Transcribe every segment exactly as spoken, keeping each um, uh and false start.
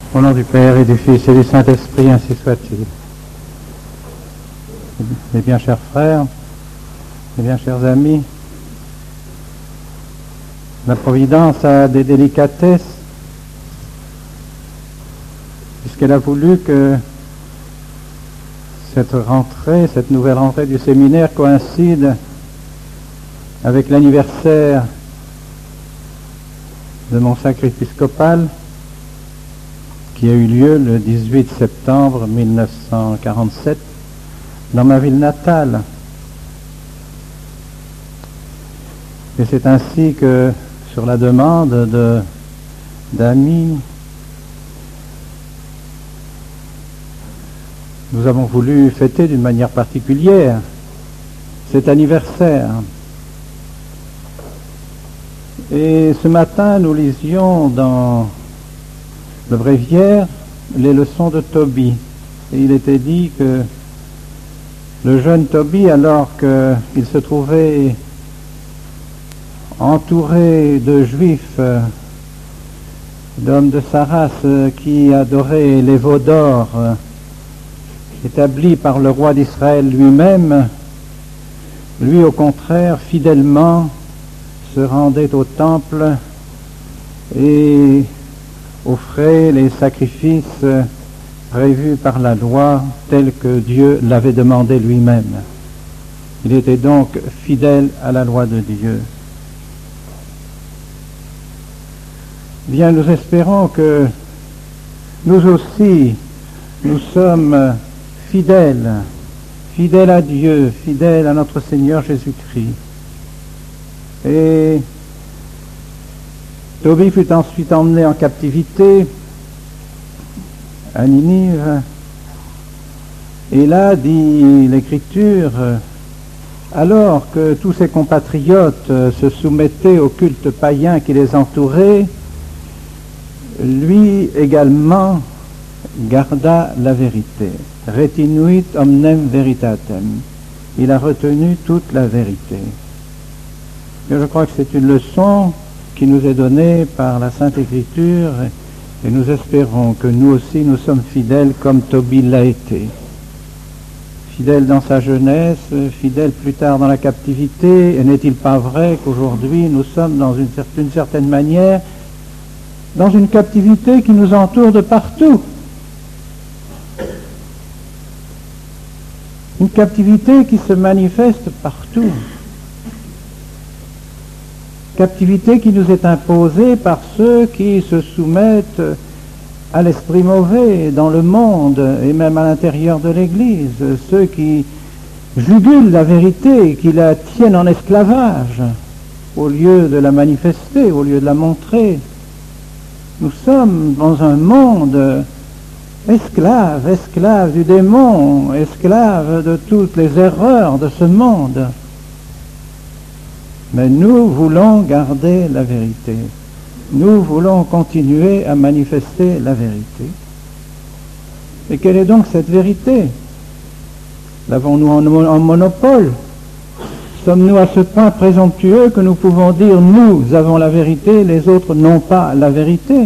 Au nom du Père et du Fils et du Saint-Esprit, ainsi soit-il. Mes bien chers frères, mes bien chers amis, la Providence a des délicatesses, puisqu'elle a voulu que cette rentrée, cette nouvelle rentrée du séminaire coïncide avec l'anniversaire de mon sacre épiscopal, qui a eu lieu le dix-huit septembre mille neuf cent quarante-sept dans ma ville natale. Et c'est ainsi que, sur la demande de, d'amis, nous avons voulu fêter d'une manière particulière cet anniversaire. Et ce matin, nous lisions dans le bréviaire les leçons de Tobie. Et il était dit que le jeune Tobie, alors qu'il se trouvait entouré de juifs, d'hommes de sa race qui adoraient les veaux d'or établis par le roi d'Israël lui-même, lui au contraire, fidèlement, se rendait au temple et offrait les sacrifices prévus par la loi tels que Dieu l'avait demandé lui-même. Il était donc fidèle à la loi de Dieu. Bien, nous espérons que nous aussi, nous sommes fidèles, fidèles à Dieu, fidèles à notre Seigneur Jésus-Christ. Et Tobie fut ensuite emmené en captivité à Ninive. Et là, dit l'Écriture, alors que tous ses compatriotes se soumettaient au culte païen qui les entourait, lui également garda la vérité. Retinuit omnem veritatem. Il a retenu toute la vérité. Et je crois que c'est une leçon qui nous est donnée par la Sainte Écriture, et nous espérons que nous aussi nous sommes fidèles comme Tobie l'a été. Fidèle dans sa jeunesse, fidèle plus tard dans la captivité, et n'est-il pas vrai qu'aujourd'hui nous sommes dans une certaine, une certaine manière dans une captivité qui nous entoure de partout? Une captivité qui se manifeste partout. Captivité qui nous est imposée par ceux qui se soumettent à l'esprit mauvais dans le monde et même à l'intérieur de l'Église, ceux qui jugulent la vérité, qui la tiennent en esclavage au lieu de la manifester, au lieu de la montrer. Nous sommes dans un monde esclave, esclave du démon, esclave de toutes les erreurs de ce monde. Mais nous voulons garder la vérité. Nous voulons continuer à manifester la vérité. Et quelle est donc cette vérité? L'avons-nous en, en monopole? Sommes-nous à ce point présomptueux que nous pouvons dire nous avons la vérité, les autres n'ont pas la vérité?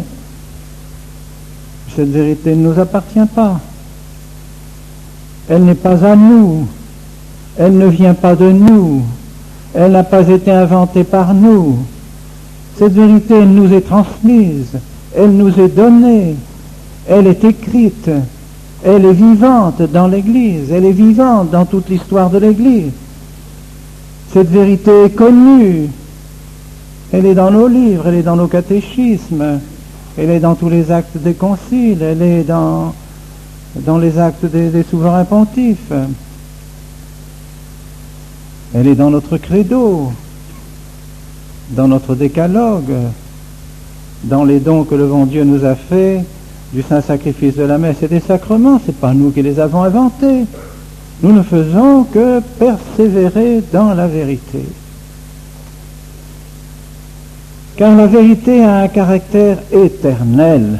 Cette vérité ne nous appartient pas. Elle n'est pas à nous. Elle ne vient pas de nous. Elle n'a pas été inventée par nous. Cette vérité, elle nous est transmise, elle nous est donnée, elle est écrite, elle est vivante dans l'Église, elle est vivante dans toute l'histoire de l'Église. Cette vérité est connue, elle est dans nos livres, elle est dans nos catéchismes, elle est dans tous les actes des conciles, elle est dans, dans les actes des, des souverains pontifes. Elle est dans notre credo, dans notre décalogue, dans les dons que le bon Dieu nous a faits, du saint sacrifice de la messe et des sacrements. Ce n'est pas nous qui les avons inventés. Nous ne faisons que persévérer dans la vérité. Car la vérité a un caractère éternel.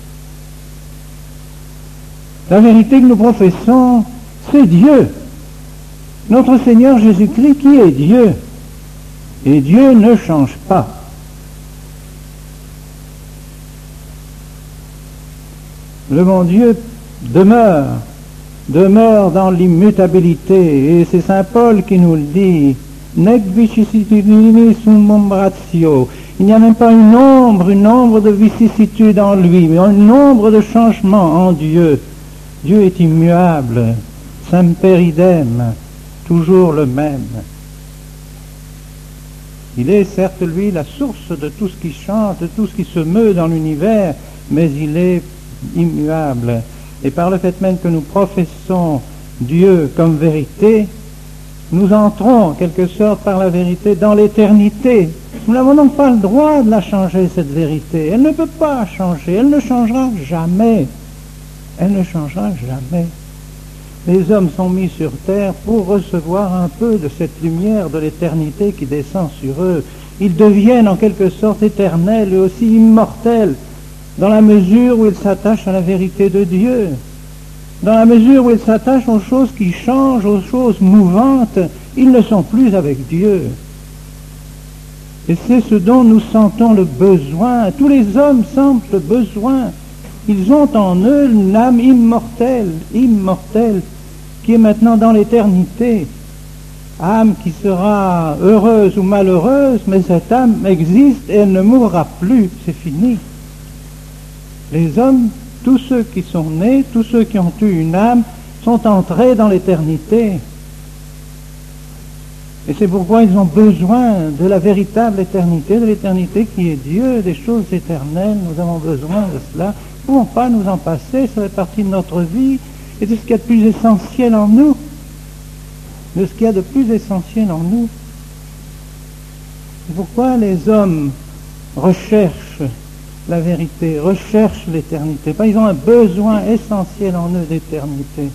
La vérité que nous professons, c'est Dieu. Notre Seigneur Jésus-Christ qui est Dieu. Et Dieu ne change pas. Le bon Dieu demeure, demeure dans l'immutabilité, et c'est saint Paul qui nous le dit. Nec vicissitudini sum ombratio. Il n'y a même pas une ombre, une ombre de vicissitude en lui, mais une ombre de changement en Dieu. Dieu est immuable, semper idem, toujours le même. Il est certes, lui, la source de tout ce qui chante, de tout ce qui se meut dans l'univers, mais il est immuable. Et par le fait même que nous professons Dieu comme vérité, nous entrons en quelque sorte par la vérité dans l'éternité. Nous n'avons donc pas le droit de la changer, cette vérité. Elle ne peut pas changer, elle ne changera jamais. Elle ne changera jamais. Les hommes sont mis sur terre pour recevoir un peu de cette lumière de l'éternité qui descend sur eux. Ils deviennent en quelque sorte éternels et aussi immortels dans la mesure où ils s'attachent à la vérité de Dieu. Dans la mesure où ils s'attachent aux choses qui changent, aux choses mouvantes, ils ne sont plus avec Dieu. Et c'est ce dont nous sentons le besoin. Tous les hommes sentent le besoin. Ils ont en eux une âme immortelle, immortelle, qui est maintenant dans l'éternité. Âme qui sera heureuse ou malheureuse, mais cette âme existe et elle ne mourra plus. C'est fini. Les hommes, tous ceux qui sont nés, tous ceux qui ont eu une âme, sont entrés dans l'éternité. Et c'est pourquoi ils ont besoin de la véritable éternité, de l'éternité qui est Dieu, des choses éternelles. Nous avons besoin de cela. Nous ne pouvons pas nous en passer, ça fait partie de notre vie et de ce qu'il y a de plus essentiel en nous. De ce qu'il y a de plus essentiel en nous. C'est pourquoi les hommes recherchent la vérité, recherchent l'éternité. Ils ont un besoin essentiel en eux d'éternité.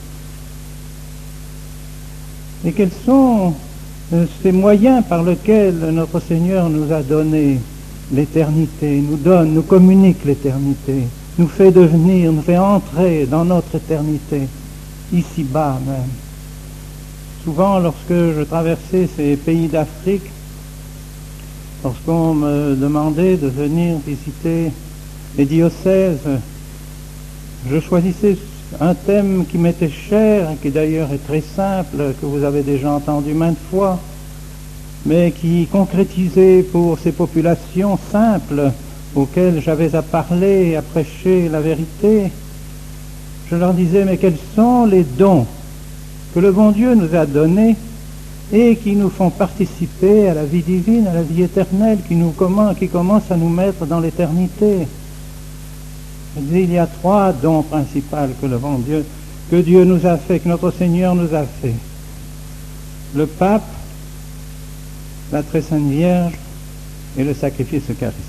Et quels sont ces moyens par lesquels notre Seigneur nous a donné l'éternité, nous donne, nous communique l'éternité, nous fait devenir, nous fait entrer dans notre éternité, ici-bas même. Souvent, lorsque je traversais ces pays d'Afrique, lorsqu'on me demandait de venir visiter les diocèses, je choisissais un thème qui m'était cher, qui d'ailleurs est très simple, que vous avez déjà entendu maintes fois, mais qui concrétisait pour ces populations simples auxquelles j'avais à parler et à prêcher la vérité. Je leur disais, mais quels sont les dons que le bon Dieu nous a donnés et qui nous font participer à la vie divine, à la vie éternelle, qui, nous commence, qui commence à nous mettre dans l'éternité. Il y a trois dons principaux que le bon Dieu, que Dieu nous a fait, que notre Seigneur nous a fait. Le pape, la très sainte Vierge et le sacrifice eucharistique.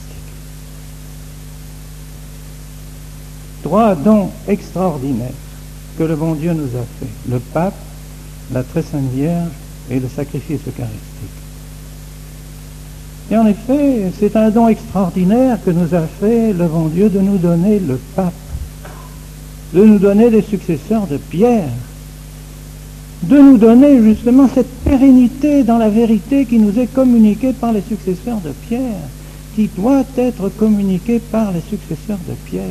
Trois dons extraordinaires que le bon Dieu nous a fait. Le pape, la très sainte Vierge et le sacrifice eucharistique. Et en effet, c'est un don extraordinaire que nous a fait le bon Dieu de nous donner le pape, de nous donner des successeurs de Pierre, de nous donner justement cette pérennité dans la vérité qui nous est communiquée par les successeurs de Pierre, qui doit être communiquée par les successeurs de Pierre.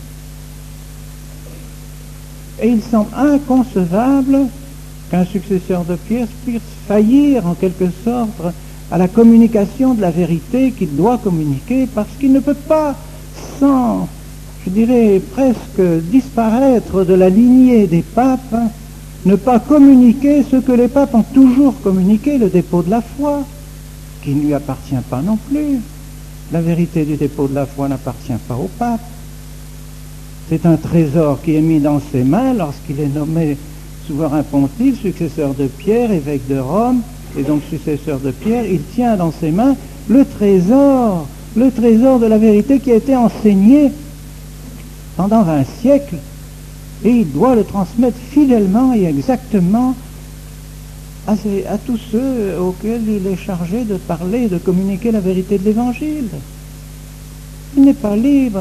Et il semble inconcevable qu'un successeur de Pierre puisse faillir en quelque sorte à la communication de la vérité qu'il doit communiquer, parce qu'il ne peut pas, sans, je dirais, presque disparaître de la lignée des papes, ne pas communiquer ce que les papes ont toujours communiqué, le dépôt de la foi, qui ne lui appartient pas non plus. La vérité du dépôt de la foi n'appartient pas au pape. C'est un trésor qui est mis dans ses mains lorsqu'il est nommé souverain pontife, successeur de Pierre, évêque de Rome, et donc successeur de Pierre. Il tient dans ses mains le trésor, le trésor de la vérité qui a été enseigné pendant vingt siècles, et il doit le transmettre fidèlement et exactement à, ces, à tous ceux auxquels il est chargé de parler, de communiquer la vérité de l'Évangile. Il n'est pas libre.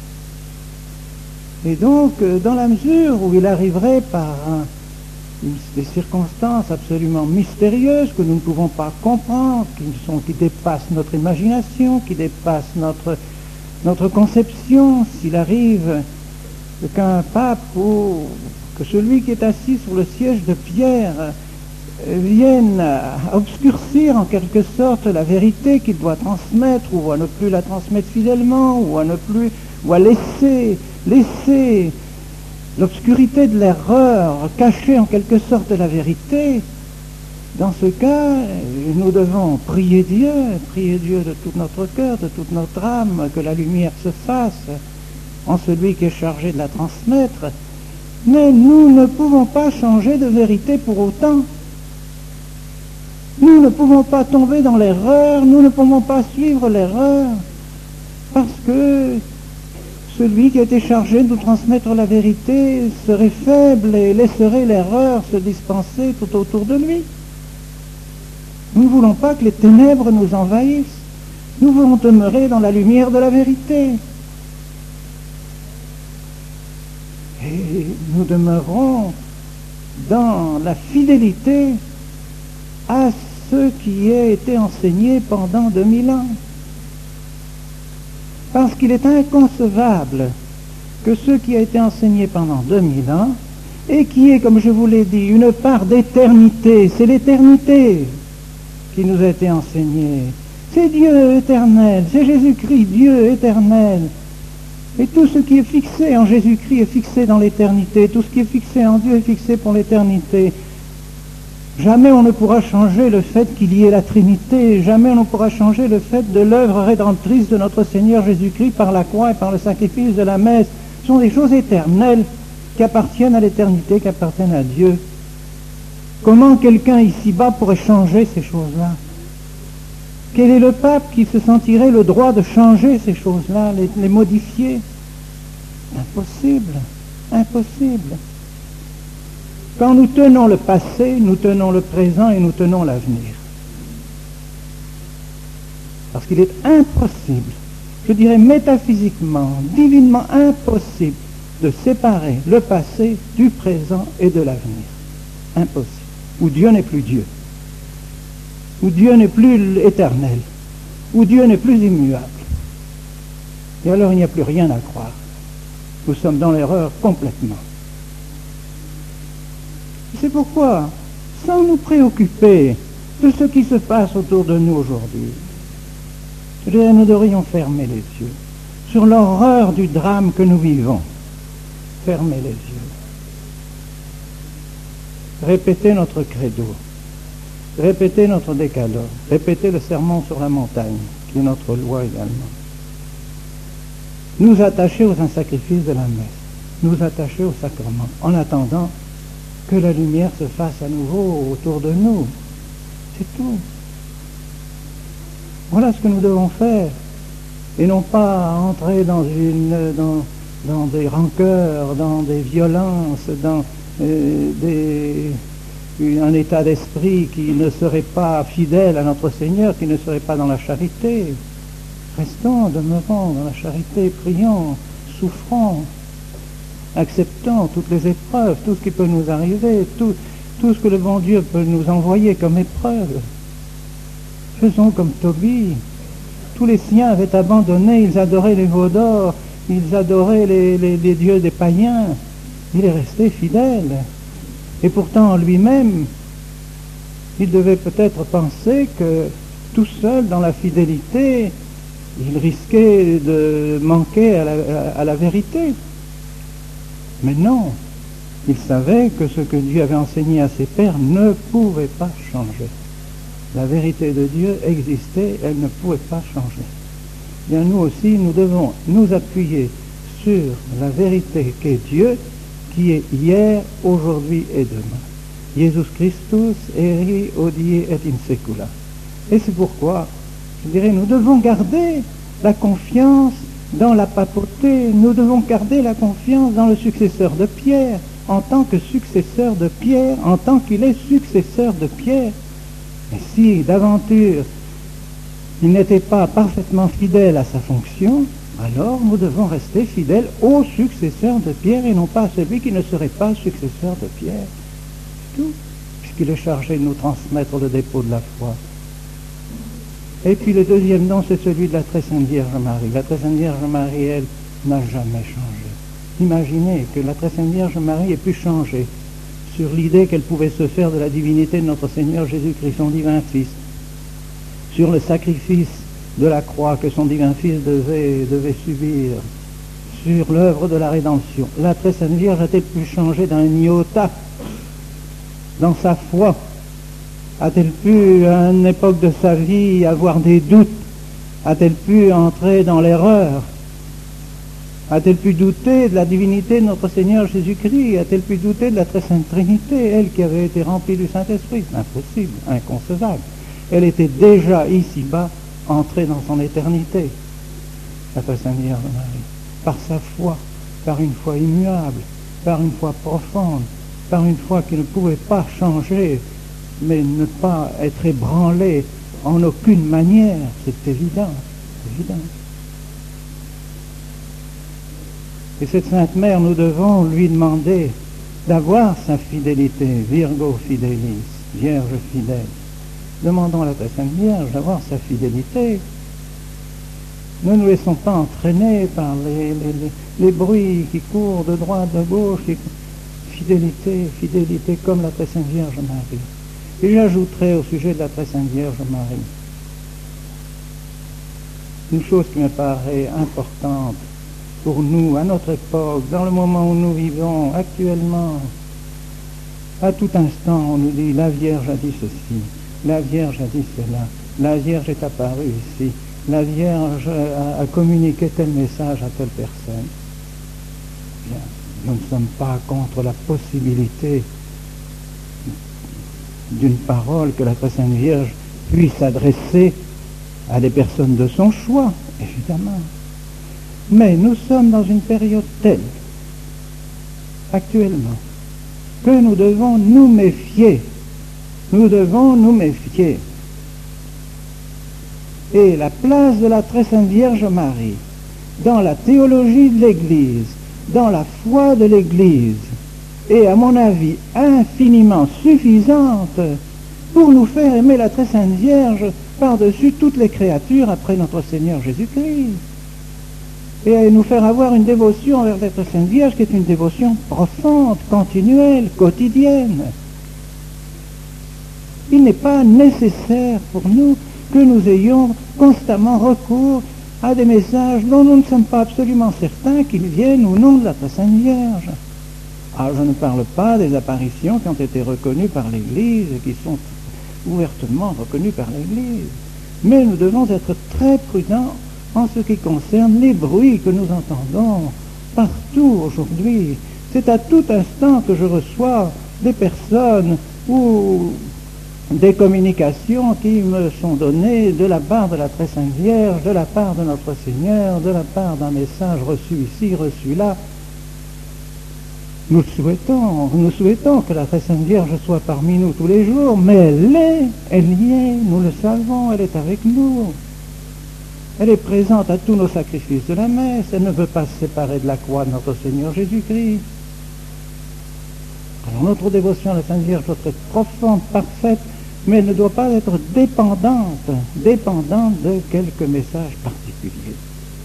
Et donc, dans la mesure où il arriverait par un, des circonstances absolument mystérieuses que nous ne pouvons pas comprendre, qui, sont, qui dépassent notre imagination, qui dépassent notre, notre conception, s'il arrive qu'un pape ou que celui qui est assis sur le siège de Pierre vienne à obscurcir en quelque sorte la vérité qu'il doit transmettre, ou à ne plus la transmettre fidèlement, ou à ne plus, ou à laisser, laisser l'obscurité de l'erreur cacher en quelque sorte la vérité. Dans ce cas, nous devons prier Dieu, prier Dieu de tout notre cœur, de toute notre âme, que la lumière se fasse en celui qui est chargé de la transmettre. Mais nous ne pouvons pas changer de vérité pour autant. Nous ne pouvons pas tomber dans l'erreur, nous ne pouvons pas suivre l'erreur, parce que celui qui a été chargé de nous transmettre la vérité serait faible et laisserait l'erreur se dispenser tout autour de lui. Nous ne voulons pas que les ténèbres nous envahissent, nous voulons demeurer dans la lumière de la vérité. Et nous demeurons dans la fidélité à ce qui a été enseigné pendant deux mille ans. Parce qu'il est inconcevable que ce qui a été enseigné pendant deux mille ans, et qui est, comme je vous l'ai dit, une part d'éternité, c'est l'éternité qui nous a été enseignée. C'est Dieu éternel, c'est Jésus-Christ, Dieu éternel. Et tout ce qui est fixé en Jésus-Christ est fixé dans l'éternité, tout ce qui est fixé en Dieu est fixé pour l'éternité. Jamais on ne pourra changer le fait qu'il y ait la Trinité, jamais on ne pourra changer le fait de l'œuvre rédemptrice de notre Seigneur Jésus-Christ par la croix et par le sacrifice de la messe. Ce sont des choses éternelles qui appartiennent à l'éternité, qui appartiennent à Dieu. Comment quelqu'un ici-bas pourrait changer ces choses-là? Quel est le pape qui se sentirait le droit de changer ces choses-là, les, les modifier? Impossible, impossible. Quand nous tenons le passé, nous tenons le présent et nous tenons l'avenir. Parce qu'il est impossible, je dirais métaphysiquement, divinement impossible, de séparer le passé du présent et de l'avenir. Impossible. Où Dieu n'est plus Dieu. Où Dieu n'est plus éternel. Où Dieu n'est plus immuable. Et alors il n'y a plus rien à croire. Nous sommes dans l'erreur complètement. C'est pourquoi, sans nous préoccuper de ce qui se passe autour de nous aujourd'hui, je dirais, nous devrions fermer les yeux sur l'horreur du drame que nous vivons. Fermer les yeux. Répéter notre credo. Répéter notre décalogue. Répéter le sermon sur la montagne, qui est notre loi également. Nous attacher aux saints sacrifices de la messe. Nous attacher au sacrement, en attendant que la lumière se fasse à nouveau autour de nous. C'est tout. Voilà ce que nous devons faire. Et non pas entrer dans, une, dans, dans des rancœurs, dans des violences, dans euh, des, un état d'esprit qui ne serait pas fidèle à notre Seigneur, qui ne serait pas dans la charité. Restons, demeurons dans la charité, prions, souffrons, acceptons toutes les épreuves, tout ce qui peut nous arriver, tout, tout ce que le bon Dieu peut nous envoyer comme épreuve. Faisons comme Tobie. Tous les siens avaient abandonné, ils adoraient les veaux d'or, ils adoraient les, les, les dieux des païens. Il est resté fidèle. Et pourtant, en lui-même, il devait peut-être penser que tout seul, dans la fidélité, il risquait de manquer à la, à la vérité. Mais non, il savait que ce que Dieu avait enseigné à ses pères ne pouvait pas changer. La vérité de Dieu existait, elle ne pouvait pas changer. Bien, nous aussi, nous devons nous appuyer sur la vérité qu'est Dieu, qui est hier, aujourd'hui et demain. Jesus Christus eri hodie et in secula. Et c'est pourquoi, je dirais, nous devons garder la confiance dans la papauté, nous devons garder la confiance dans le successeur de Pierre, en tant que successeur de Pierre, en tant qu'il est successeur de Pierre. Mais si d'aventure il n'était pas parfaitement fidèle à sa fonction, alors nous devons rester fidèles au successeur de Pierre et non pas à celui qui ne serait pas successeur de Pierre. C'est tout, puisqu'il est chargé de nous transmettre le dépôt de la foi. Et puis le deuxième nom, c'est celui de la très sainte Vierge Marie. La très sainte Vierge Marie, elle, n'a jamais changé. Imaginez que la très sainte Vierge Marie ait pu changer sur l'idée qu'elle pouvait se faire de la divinité de notre Seigneur Jésus-Christ, son divin Fils, sur le sacrifice de la croix que son divin Fils devait, devait subir, sur l'œuvre de la rédemption. La très sainte Vierge a-t-elle pu changer d'un iota dans sa foi? A-t-elle pu, à une époque de sa vie, avoir des doutes? A-t-elle pu entrer dans l'erreur? A-t-elle pu douter de la divinité de notre Seigneur Jésus-Christ? A-t-elle pu douter de la très sainte Trinité, elle qui avait été remplie du Saint-Esprit? Impossible, inconcevable. Elle était déjà ici-bas entrée dans son éternité, la très sainte Vierge Marie, par sa foi, par une foi immuable, par une foi profonde, par une foi qui ne pouvait pas changer, mais ne pas être ébranlée en aucune manière. C'est évident, c'est évident. Et cette Sainte Mère, nous devons lui demander d'avoir sa fidélité, Virgo Fidelis, Vierge fidèle. Demandons à la très Sainte Vierge d'avoir sa fidélité. Ne nous laissons pas entraîner par les, les, les, les bruits qui courent de droite, de gauche. Qui... Fidélité, fidélité comme la très Sainte Vierge Marie. Et j'ajouterai au sujet de la très Sainte Vierge Marie une chose qui me paraît importante pour nous, à notre époque, dans le moment où nous vivons actuellement. À tout instant, on nous dit, la Vierge a dit ceci, la Vierge a dit cela, la Vierge est apparue ici, la Vierge a, a communiqué tel message à telle personne. Bien, nous ne sommes pas contre la possibilité d'une parole que la très Sainte Vierge puisse adresser à des personnes de son choix, évidemment. Mais nous sommes dans une période telle, actuellement, que nous devons nous méfier. Nous devons nous méfier. Et la place de la très sainte Vierge Marie, dans la théologie de l'Église, dans la foi de l'Église, est à mon avis infiniment suffisante pour nous faire aimer la très sainte Vierge par-dessus toutes les créatures après notre Seigneur Jésus-Christ. Et nous faire avoir une dévotion envers la très sainte Vierge qui est une dévotion profonde, continuelle, quotidienne. Il n'est pas nécessaire pour nous que nous ayons constamment recours à des messages dont nous ne sommes pas absolument certains qu'ils viennent ou non de la très sainte Vierge. Ah, je ne parle pas des apparitions qui ont été reconnues par l'Église et qui sont ouvertement reconnues par l'Église. Mais nous devons être très prudents en ce qui concerne les bruits que nous entendons partout aujourd'hui. C'est à tout instant que je reçois des personnes ou des communications qui me sont données de la part de la très sainte Vierge, de la part de notre Seigneur, de la part d'un message reçu ici, reçu là. Nous souhaitons, nous souhaitons que la très sainte Vierge soit parmi nous tous les jours, mais elle est, elle y est, nous le savons, elle est avec nous. Elle est présente à tous nos sacrifices de la messe, elle ne veut pas se séparer de la croix de notre Seigneur Jésus-Christ. Alors notre dévotion à la Sainte Vierge doit être profonde, parfaite, mais elle ne doit pas être dépendante, dépendante de quelques messages particuliers.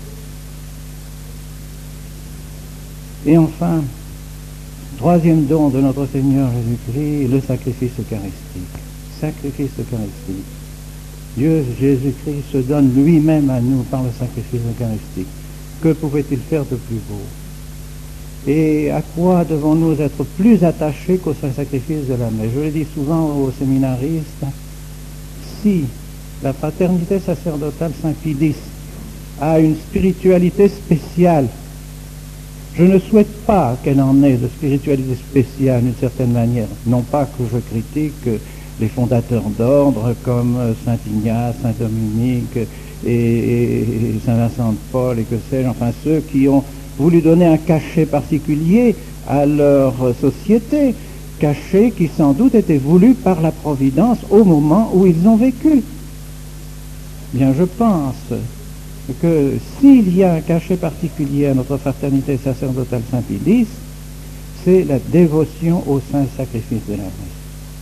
Et enfin, troisième don de notre Seigneur Jésus-Christ, le sacrifice eucharistique. Sacrifice eucharistique. Dieu Jésus-Christ se donne lui-même à nous par le sacrifice eucharistique. Que pouvait-il faire de plus beau? Et à quoi devons-nous être plus attachés qu'au sacrifice de la messe? Je le dis souvent aux séminaristes, si la fraternité sacerdotale Saint-Pie X a une spiritualité spéciale, je ne souhaite pas qu'elle en ait de spiritualité spéciale d'une certaine manière. Non pas que je critique les fondateurs d'ordre comme Saint Ignace, Saint Dominique et, et, et Saint Vincent de Paul et que sais-je, enfin ceux qui ont voulu donner un cachet particulier à leur société, cachet qui sans doute était voulu par la Providence au moment où ils ont vécu. Bien, je pense que s'il y a un cachet particulier à notre fraternité sacerdotale Saint-Pie X, c'est la dévotion au saint sacrifice de la messe.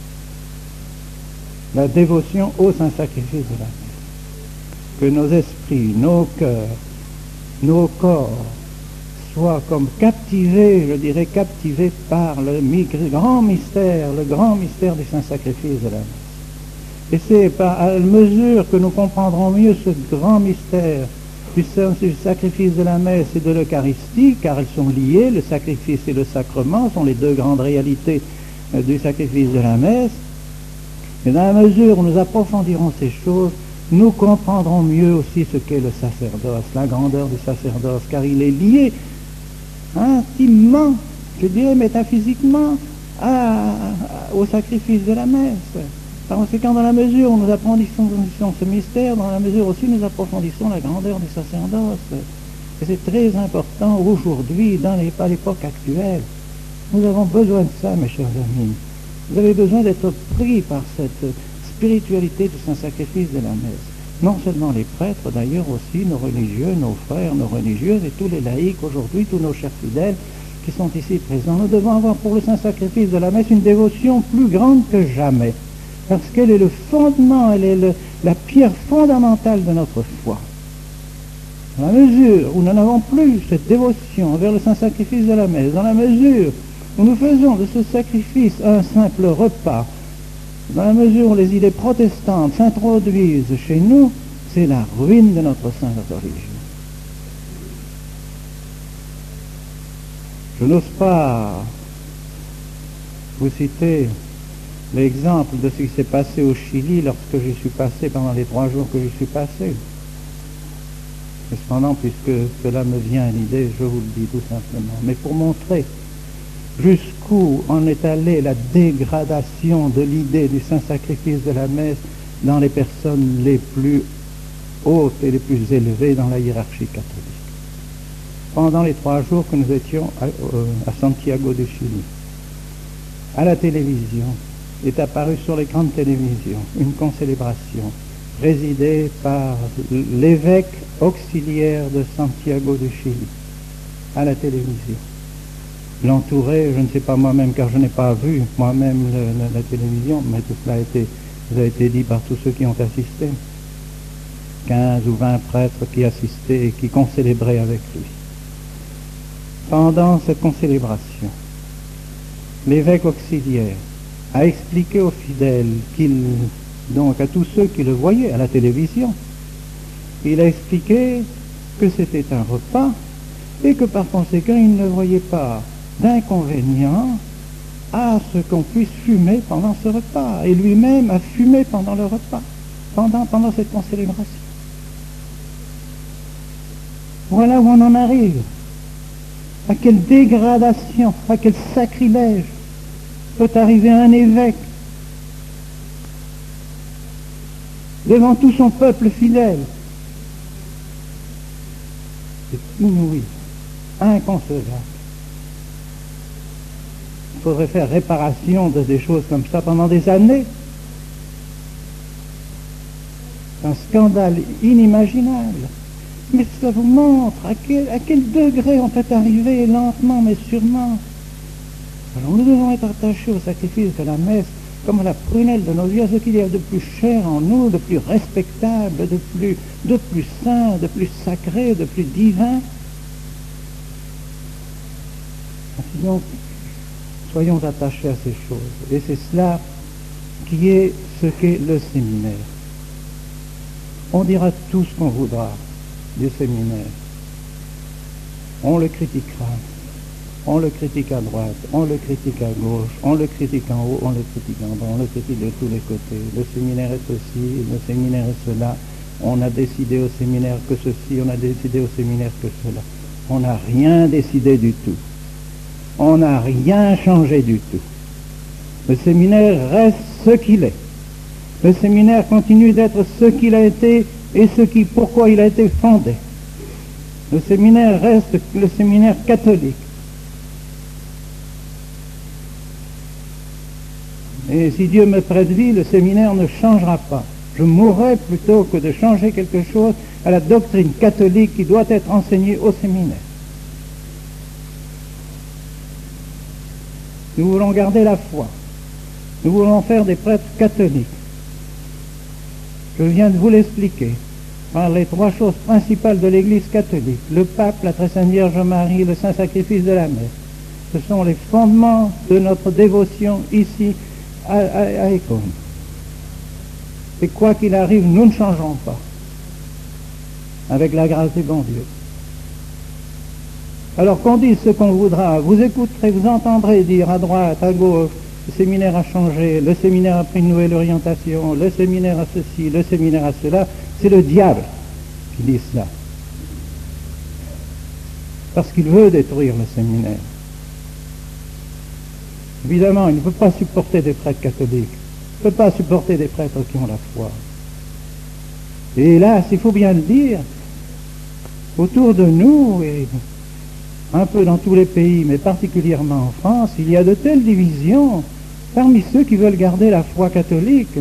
La dévotion au saint sacrifice de la messe. Que nos esprits, nos cœurs, nos corps soit comme captivé, je dirais captivé par le grand mystère, le grand mystère du Saint-Sacrifice de la messe. Et c'est par à mesure que nous comprendrons mieux ce grand mystère du sacrifice de la messe et de l'Eucharistie, car elles sont liées, le sacrifice et le sacrement sont les deux grandes réalités du sacrifice de la messe. Et dans la mesure où nous approfondirons ces choses, nous comprendrons mieux aussi ce qu'est le sacerdoce, la grandeur du sacerdoce, car il est lié intimement, je dirais métaphysiquement, à, à, au sacrifice de la messe. Par conséquent, dans la mesure où nous approfondissons ce mystère, dans la mesure aussi où nous approfondissons la grandeur du sacerdoce. Et c'est très important aujourd'hui, dans les, à l'époque actuelle. Nous avons besoin de ça, mes chers amis. Vous avez besoin d'être pris par cette spiritualité du Saint-Sacrifice de la messe. Non seulement les prêtres, d'ailleurs aussi nos religieux, nos frères, nos religieuses et tous les laïcs aujourd'hui, tous nos chers fidèles qui sont ici présents. Nous devons avoir pour le Saint-Sacrifice de la messe une dévotion plus grande que jamais. Parce qu'elle est le fondement, elle est le, la pierre fondamentale de notre foi. Dans la mesure où nous n'avons plus cette dévotion envers le Saint-Sacrifice de la messe, dans la mesure où nous faisons de ce sacrifice un simple repas, dans la mesure où les idées protestantes s'introduisent chez nous, c'est la ruine de notre sainte religion. Je n'ose pas vous citer l'exemple de ce qui s'est passé au Chili lorsque j'y suis passé pendant les trois jours que j'y suis passé. Et cependant, puisque cela me vient à l'idée, je vous le dis tout simplement. Mais pour montrer jusqu'où en est allée la dégradation de l'idée du Saint-Sacrifice de la messe dans les personnes les plus hautes et les plus élevées dans la hiérarchie catholique. Pendant les trois jours que nous étions à, euh, à Santiago du Chili, à la télévision, est apparue sur l'écran de télévision une concélébration présidée par l'évêque auxiliaire de Santiago du Chili, à la télévision. L'entourer, je ne sais pas moi-même, car je n'ai pas vu moi-même le, le, la télévision, mais tout cela a été, ça a été dit par tous ceux qui ont assisté. quinze ou vingt prêtres qui assistaient et qui concélébraient avec lui. Pendant cette concélébration, l'évêque auxiliaire a expliqué aux fidèles, qu'il, donc à tous ceux qui le voyaient à la télévision, il a expliqué que c'était un repas et que par conséquent il ne voyait pas d'inconvénient à ce qu'on puisse fumer pendant ce repas. Et lui-même a fumé pendant le repas, pendant, pendant cette concélébration. Voilà où on en arrive. À quelle dégradation, à quel sacrilège peut arriver un évêque devant tout son peuple fidèle. C'est inouï, inconcevable. Il faudrait faire réparation de des choses comme ça pendant des années. C'est un scandale inimaginable. Mais ça vous montre à quel, à quel degré on peut arriver lentement mais sûrement. Alors nous devons être attachés au sacrifice de la messe comme à la prunelle de nos yeux, à ce qu'il y a de plus cher en nous, de plus respectable, de plus, de plus saint, de plus sacré, de plus divin. Ainsi donc, soyons attachés à ces choses. Et c'est cela qui est ce qu'est le séminaire. On dira tout ce qu'on voudra du séminaire. On le critiquera. On le critique à droite, on le critique à gauche, on le critique en haut, on le critique en bas, on le critique de tous les côtés. Le séminaire est ceci, le séminaire est cela. On a décidé au séminaire que ceci, on a décidé au séminaire que cela. On n'a rien décidé du tout. On n'a rien changé du tout. Le séminaire reste ce qu'il est. Le séminaire continue d'être ce qu'il a été et ce qui, pourquoi il a été fondé. Le séminaire reste le séminaire catholique. Et si Dieu me prête vie, le séminaire ne changera pas. Je mourrai plutôt que de changer quelque chose à la doctrine catholique qui doit être enseignée au séminaire. Nous voulons garder la foi. Nous voulons faire des prêtres catholiques. Je viens de vous l'expliquer. par les trois choses principales de l'Église catholique, le pape, la très sainte Vierge Marie, le saint sacrifice de la messe. Ce sont les fondements de notre dévotion ici à, à, à Écône. Et quoi qu'il arrive, nous ne changerons pas, avec la grâce du bon Dieu. Alors qu'on dise ce qu'on voudra, vous écouterez, vous entendrez dire à droite, à gauche, le séminaire a changé, le séminaire a pris une nouvelle orientation, le séminaire a ceci, le séminaire a cela. C'est le diable qui dit cela. Parce qu'il veut détruire le séminaire. Évidemment, il ne peut pas supporter des prêtres catholiques. Il ne peut pas supporter des prêtres qui ont la foi. Et hélas, il faut bien le dire, autour de nous, et un peu dans tous les pays, mais particulièrement en France, il y a de telles divisions parmi ceux qui veulent garder la foi catholique,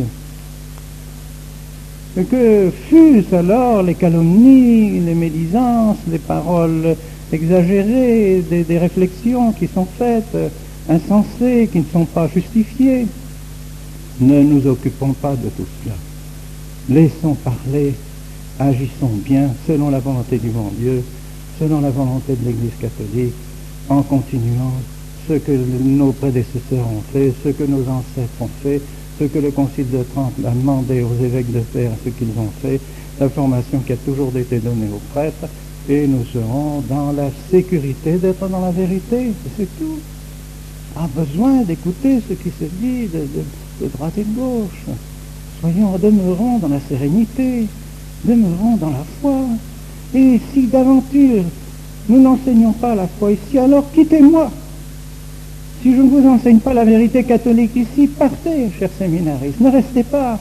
que fusent alors les calomnies, les médisances, les paroles exagérées, des, des réflexions qui sont faites, insensées, qui ne sont pas justifiées. Ne nous occupons pas de tout cela. Laissons parler, agissons bien selon la volonté du bon Dieu, selon la volonté de l'Église catholique, en continuant ce que nos prédécesseurs ont fait, ce que nos ancêtres ont fait, ce que le Concile de Trente a demandé aux évêques de faire, ce qu'ils ont fait, la formation qui a toujours été donnée aux prêtres, et nous serons dans la sécurité d'être dans la vérité, c'est tout. Pas besoin d'écouter ce qui se dit de, de, de droite et de gauche. Soyons, demeurons dans la sérénité, demeurons dans la foi. Et si d'aventure nous n'enseignons pas la foi ici, alors quittez-moi. Si je ne vous enseigne pas la vérité catholique ici, partez, chers séminaristes, ne restez pas.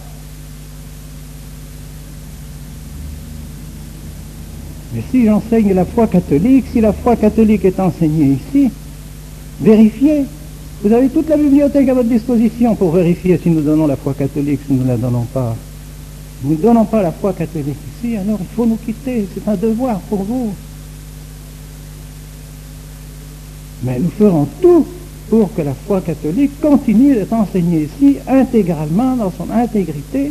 Mais si j'enseigne la foi catholique, si la foi catholique est enseignée ici, vérifiez. Vous avez toute la bibliothèque à votre disposition pour vérifier si nous donnons la foi catholique, si nous ne la donnons pas. Nous ne donnons pas la foi catholique ici, alors il faut nous quitter, c'est un devoir pour vous. Mais nous ferons tout pour que la foi catholique continue d'être enseignée ici intégralement, dans son intégrité,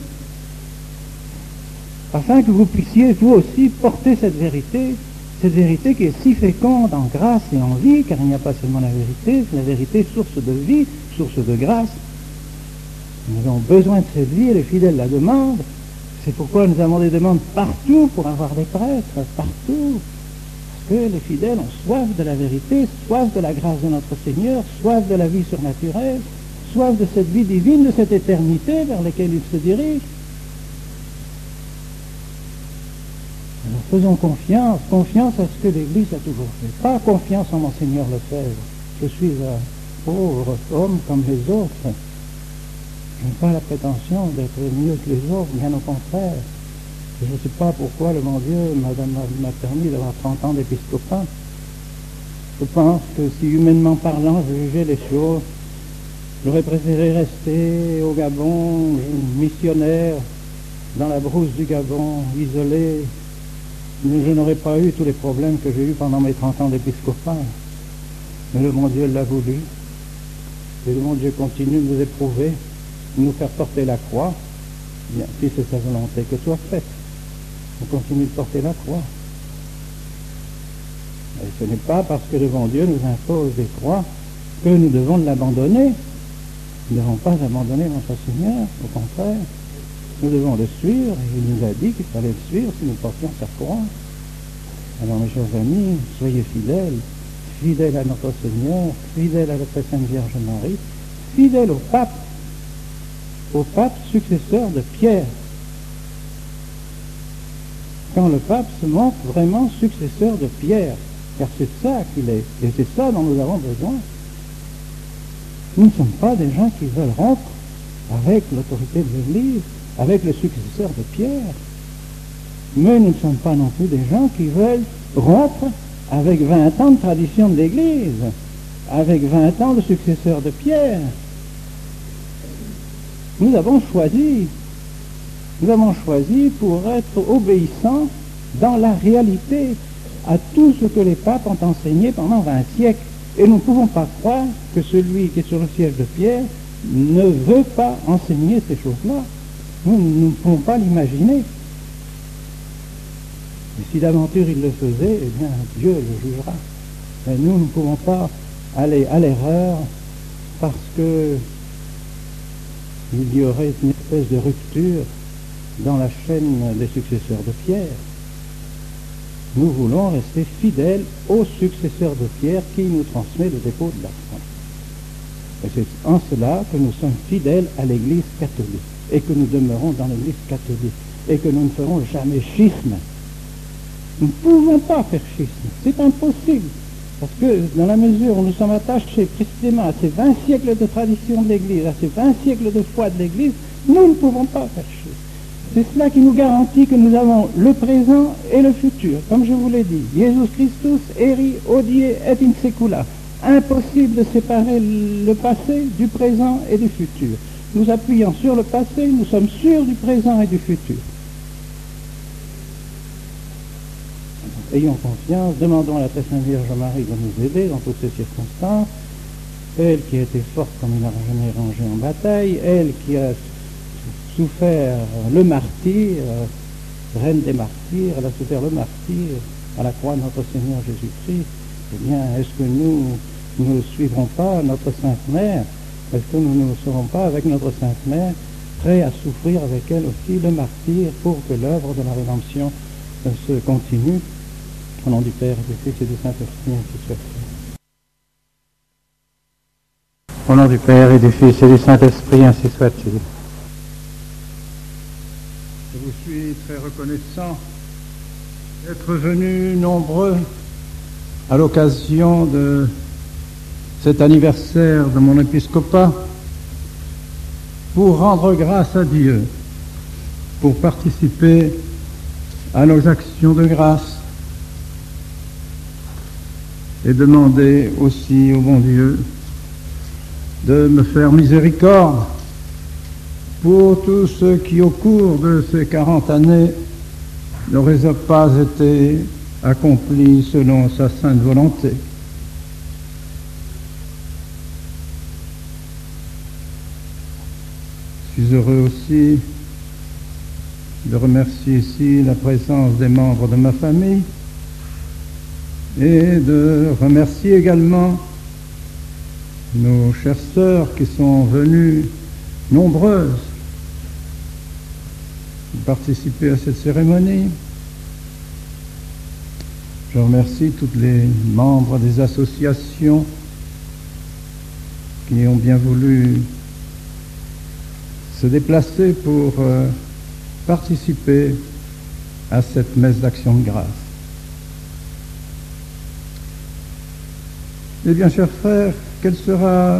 afin que vous puissiez vous aussi porter cette vérité, cette vérité qui est si féconde en grâce et en vie, car il n'y a pas seulement la vérité, c'est la vérité source de vie, source de grâce. Nous avons besoin de cette vie et les fidèles la demandent. C'est pourquoi nous avons des demandes partout pour avoir des prêtres, partout. Parce que les fidèles ont soif de la vérité, soif de la grâce de notre Seigneur, soif de la vie surnaturelle, soif de cette vie divine, de cette éternité vers laquelle ils se dirigent. Alors faisons confiance, confiance à ce que l'Église a toujours fait. Pas confiance en Monseigneur Lefebvre. Je suis un pauvre homme comme les autres. Je n'ai pas la prétention d'être mieux que les autres, bien au contraire. Je ne sais pas pourquoi le bon Dieu m'a permis d'avoir trente ans d'épiscopat. Je pense que si humainement parlant je jugeais les choses, j'aurais préféré rester au Gabon, missionnaire, dans la brousse du Gabon, isolé. Mais je n'aurais pas eu tous les problèmes que j'ai eus pendant mes trente ans d'épiscopat. Mais le bon Dieu l'a voulu. Et le bon Dieu continue de nous éprouver, de nous faire porter la croix. Bien, si c'est sa volonté, que soit faite. On continue de porter la croix. Et ce n'est pas parce que le bon Dieu nous impose des croix que nous devons l'abandonner. Nous ne devons pas abandonner notre Seigneur, au contraire. Nous devons le suivre, et il nous a dit qu'il fallait le suivre si nous portions sa croix. Alors mes chers amis, soyez fidèles, fidèles à notre Seigneur, fidèles à la très sainte Vierge Marie, fidèles au pape, au pape successeur de Pierre. Quand le pape se montre vraiment successeur de Pierre, car c'est ça qu'il est, et c'est ça dont nous avons besoin. Nous ne sommes pas des gens qui veulent rompre avec l'autorité de l'Église, avec le successeur de Pierre, mais nous ne sommes pas non plus des gens qui veulent rompre avec vingt ans de tradition de l'Église, avec vingt ans de successeur de Pierre. Nous avons choisi, nous avons choisi pour être obéissants dans la réalité à tout ce que les papes ont enseigné pendant vingt siècles. Et nous ne pouvons pas croire que celui qui est sur le siège de Pierre ne veut pas enseigner ces choses-là. Nous, nous ne pouvons pas l'imaginer. Et si d'aventure il le faisait, eh bien Dieu le jugera. Mais nous ne pouvons pas aller à l'erreur parce que il y aurait une espèce de rupture dans la chaîne des successeurs de Pierre. Nous voulons rester fidèles aux successeurs de Pierre qui nous transmet le dépôt de l'argent. Et c'est en cela que nous sommes fidèles à l'Église catholique et que nous demeurons dans l'Église catholique et que nous ne ferons jamais schisme. Nous ne pouvons pas faire schisme, c'est impossible. Parce que dans la mesure où nous sommes attachés précisément à ces vingt siècles de tradition de l'Église, à ces vingt siècles de foi de l'Église, nous ne pouvons pas faire schisme. C'est cela qui nous garantit que nous avons le présent et le futur. Comme je vous l'ai dit, Jesus Christus eri hodie et in secula. Impossible de séparer le passé du présent et du futur. Nous appuyons sur le passé, nous sommes sûrs du présent et du futur. Ayons confiance, demandons à la très sainte Vierge Marie de nous aider dans toutes ces circonstances. Elle qui a été forte comme une araignée rangée en bataille, elle qui a souffert le martyre, reine des martyrs, elle a souffert le martyre à la croix de notre Seigneur Jésus-Christ. Eh bien, est-ce que nous ne suivrons pas notre Sainte Mère? Est-ce que nous ne serons pas avec notre Sainte Mère prêts à souffrir avec elle aussi le martyre pour que l'œuvre de la rédemption euh, se continue? Au nom du Père, du Fils et du Saint-Esprit, ainsi soit-il. Au nom du Père et du Fils et du Saint-Esprit, ainsi soit-il. Je vous suis très reconnaissant d'être venus nombreux à l'occasion de cet anniversaire de mon épiscopat pour rendre grâce à Dieu, pour participer à nos actions de grâce et demander aussi au bon Dieu de me faire miséricorde pour tous ceux qui, au cours de ces quarante années, n'auraient pas été accomplis selon sa sainte volonté. Je suis heureux aussi de remercier ici la présence des membres de ma famille et de remercier également nos chères sœurs qui sont venues nombreuses participer à cette cérémonie. Je remercie tous les membres des associations qui ont bien voulu se déplacer pour euh, participer à cette messe d'action de grâce. Eh bien, chers frères, quelle sera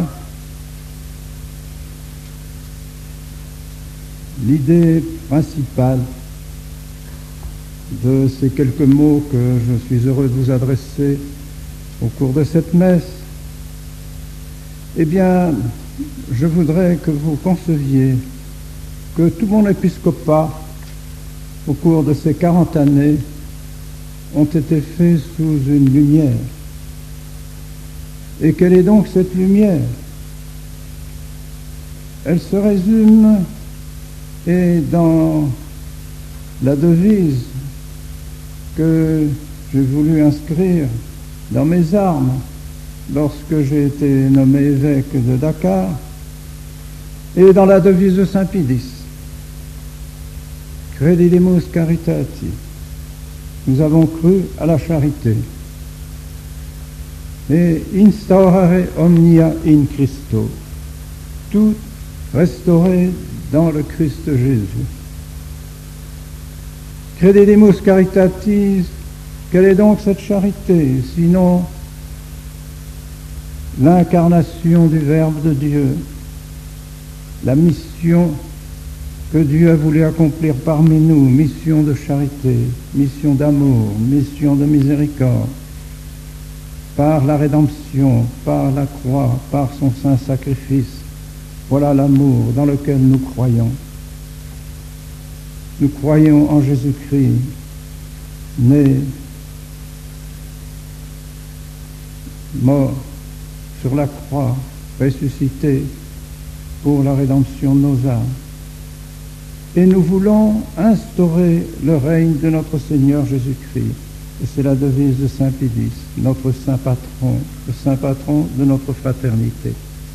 l'idée principale de ces quelques mots que je suis heureux de vous adresser au cours de cette messe? Eh bien, je voudrais que vous conceviez que tout mon épiscopat, au cours de ces quarante années, ont été faits sous une lumière. Et quelle est donc cette lumière? Elle se résume, et dans la devise que j'ai voulu inscrire dans mes armes lorsque j'ai été nommé évêque de Dakar, et dans la devise de Saint Pie X, Credidimus caritati, nous avons cru à la charité, et instaurare omnia in Christo, tout restauré dans le Christ Jésus. Credidimus caritatis, quelle est donc cette charité, sinon l'incarnation du Verbe de Dieu, la mission que Dieu a voulu accomplir parmi nous, mission de charité, mission d'amour, mission de miséricorde, par la rédemption, par la croix, par son saint sacrifice. Voilà l'amour dans lequel nous croyons. Nous croyons en Jésus-Christ, né, mort sur la croix, ressuscité pour la rédemption de nos âmes. et nous voulons instaurer le règne de notre Seigneur Jésus-Christ. Et c'est la devise de Saint Pédis, notre saint patron, le saint patron de notre fraternité.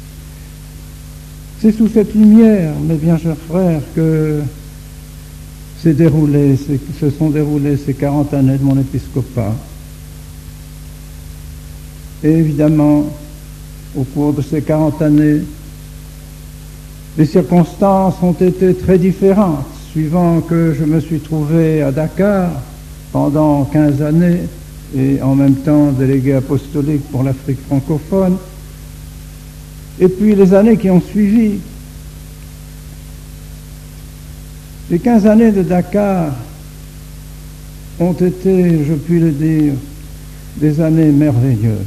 C'est sous cette lumière, mes bien chers frères, que s'est déroulé, se sont déroulées ces quarante années de mon épiscopat. Et évidemment, au cours de ces quarante années, les circonstances ont été très différentes, suivant que je me suis trouvé à Dakar pendant quinze années et en même temps délégué apostolique pour l'Afrique francophone, et puis les années qui ont suivi. Les quinze années de Dakar ont été, je puis le dire, des années merveilleuses.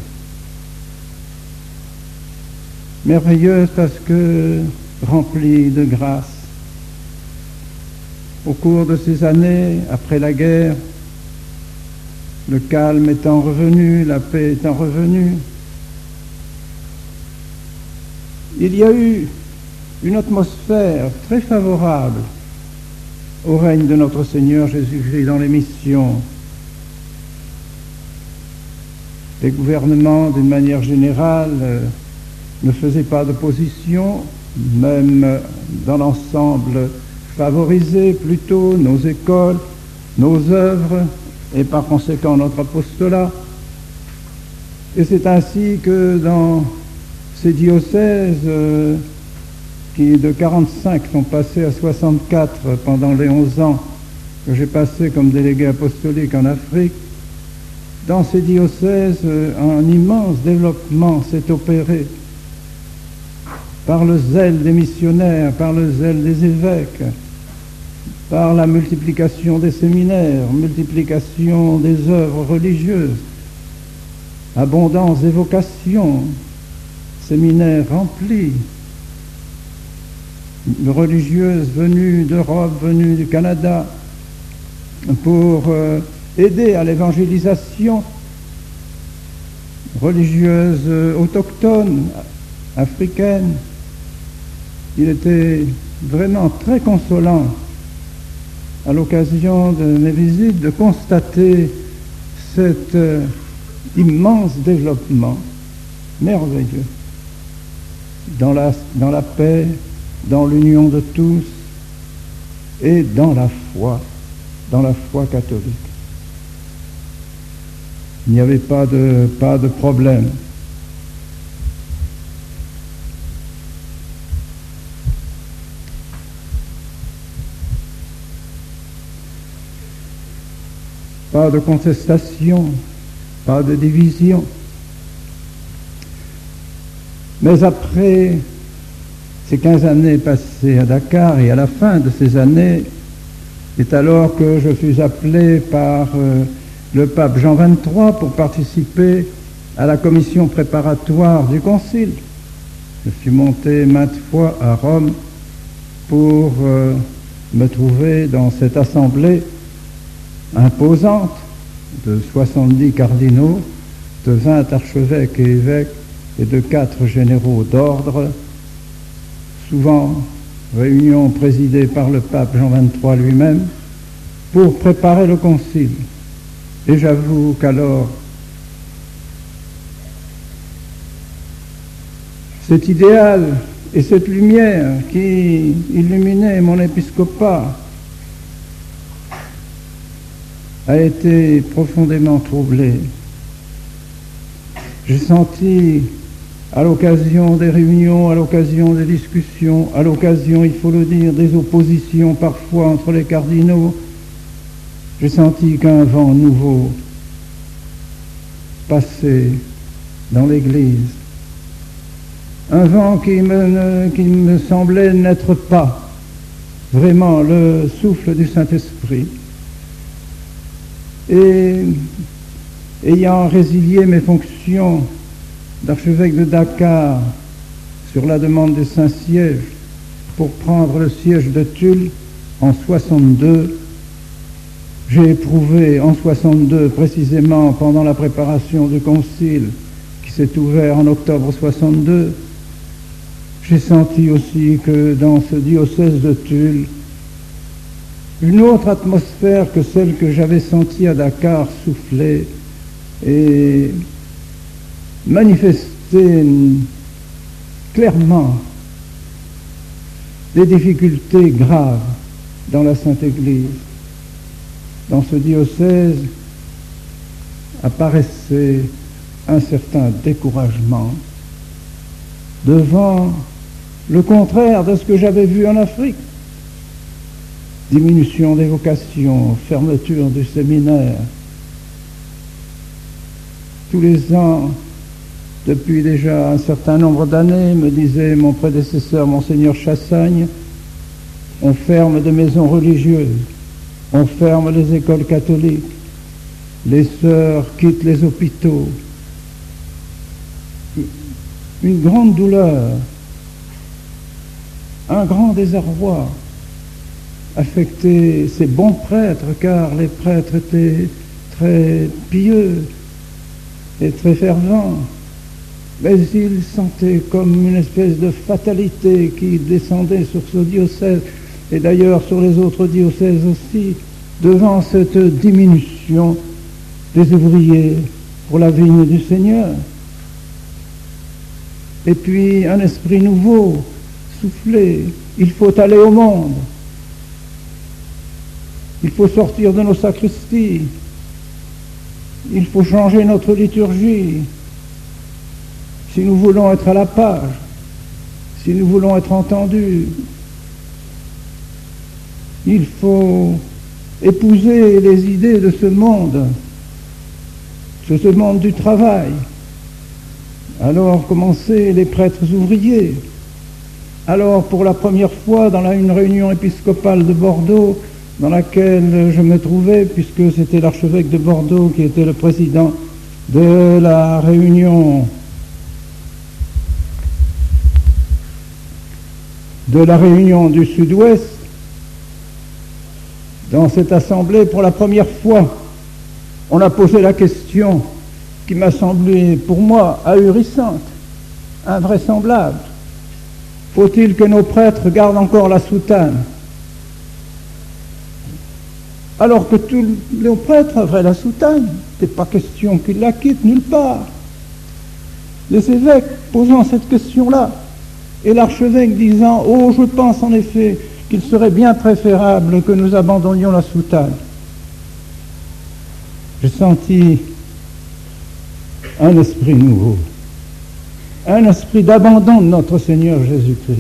Merveilleuses parce que remplies de grâce. Au cours de ces années, après la guerre, le calme étant revenu, la paix étant revenue, il y a eu une atmosphère très favorable au règne de notre Seigneur Jésus-Christ dans les missions. Les gouvernements, d'une manière générale, euh, ne faisaient pas d'opposition, même dans l'ensemble favorisaient plutôt nos écoles, nos œuvres, et par conséquent notre apostolat. Et c'est ainsi que dans ces diocèses euh, qui de quarante-cinq sont passés à soixante-quatre pendant les onze ans que j'ai passé comme délégué apostolique en Afrique, dans ces diocèses, euh, un immense développement s'est opéré par le zèle des missionnaires, par le zèle des évêques, par la multiplication des séminaires, multiplication des œuvres religieuses, abondance des vocations, séminaires remplis, religieuses venues d'Europe, venues du Canada, pour euh, aider à l'évangélisation, religieuses euh, autochtones, africaines. Il était vraiment très consolant à l'occasion de mes visites, de constater cet euh, immense développement merveilleux dans la, dans la paix, dans l'union de tous et dans la foi, dans la foi catholique. Il n'y avait pas de, pas de problème. Pas de contestation, pas de division. Mais après ces quinze années passées à Dakar, et à la fin de ces années, c'est alors que je fus appelé par euh, le pape Jean vingt-trois pour participer à la commission préparatoire du concile. Je suis monté maintes fois à Rome pour euh, me trouver dans cette assemblée imposante de soixante-dix cardinaux, de vingt archevêques et évêques et de quatre généraux d'ordre, souvent réunion présidée par le pape Jean vingt-trois lui-même, pour préparer le concile. Et j'avoue qu'alors, cet idéal et cette lumière qui illuminait mon épiscopat a été profondément troublé. J'ai senti, à l'occasion des réunions, à l'occasion des discussions, à l'occasion, il faut le dire, des oppositions parfois entre les cardinaux, j'ai senti qu'un vent nouveau passait dans l'Église. Un vent qui me, qui me semblait n'être pas vraiment le souffle du Saint-Esprit. Et ayant résilié mes fonctions d'archevêque de Dakar sur la demande des Saint-Sièges pour prendre le siège de Tulle en soixante-deux, j'ai éprouvé en soixante-deux, précisément pendant la préparation du concile qui s'est ouvert en octobre soixante-deux, j'ai senti aussi que dans ce diocèse de Tulle, une autre atmosphère que celle que j'avais sentie à Dakar souffler et manifester clairement des difficultés graves dans la Sainte Église. Dans ce diocèse apparaissait un certain découragement devant le contraire de ce que j'avais vu en Afrique. Diminution des vocations, fermeture du séminaire. Tous les ans, depuis déjà un certain nombre d'années, me disait mon prédécesseur, Monseigneur Chassagne, on ferme des maisons religieuses, on ferme les écoles catholiques, les sœurs quittent les hôpitaux. Une grande douleur, un grand désarroi affectait ces bons prêtres, car les prêtres étaient très pieux et très fervents, mais ils sentaient comme une espèce de fatalité qui descendait sur ce diocèse, et d'ailleurs sur les autres diocèses aussi, devant cette diminution des ouvriers pour la vigne du Seigneur. Et puis un esprit nouveau soufflait. Il faut aller au monde. Il faut sortir de nos sacristies. Il faut changer notre liturgie. Si nous voulons être à la page, si nous voulons être entendus, il faut épouser les idées de ce monde, de ce monde du travail. Alors commençaient les prêtres ouvriers. Alors pour la première fois dans la, une réunion épiscopale de Bordeaux, dans laquelle je me trouvais, puisque c'était l'archevêque de Bordeaux qui était le président de la réunion de la réunion du Sud-Ouest, dans cette assemblée, pour la première fois, on a posé la question qui m'a semblé, pour moi, ahurissante, invraisemblable. Faut-il que nos prêtres gardent encore la soutane? Alors que tous les prêtres avaient la soutane, il n'est pas question qu'ils la quittent nulle part. Les évêques posant cette question-là, et l'archevêque disant « Oh, je pense en effet qu'il serait bien préférable que nous abandonnions la soutane. » J'ai senti un esprit nouveau, un esprit d'abandon de notre Seigneur Jésus-Christ.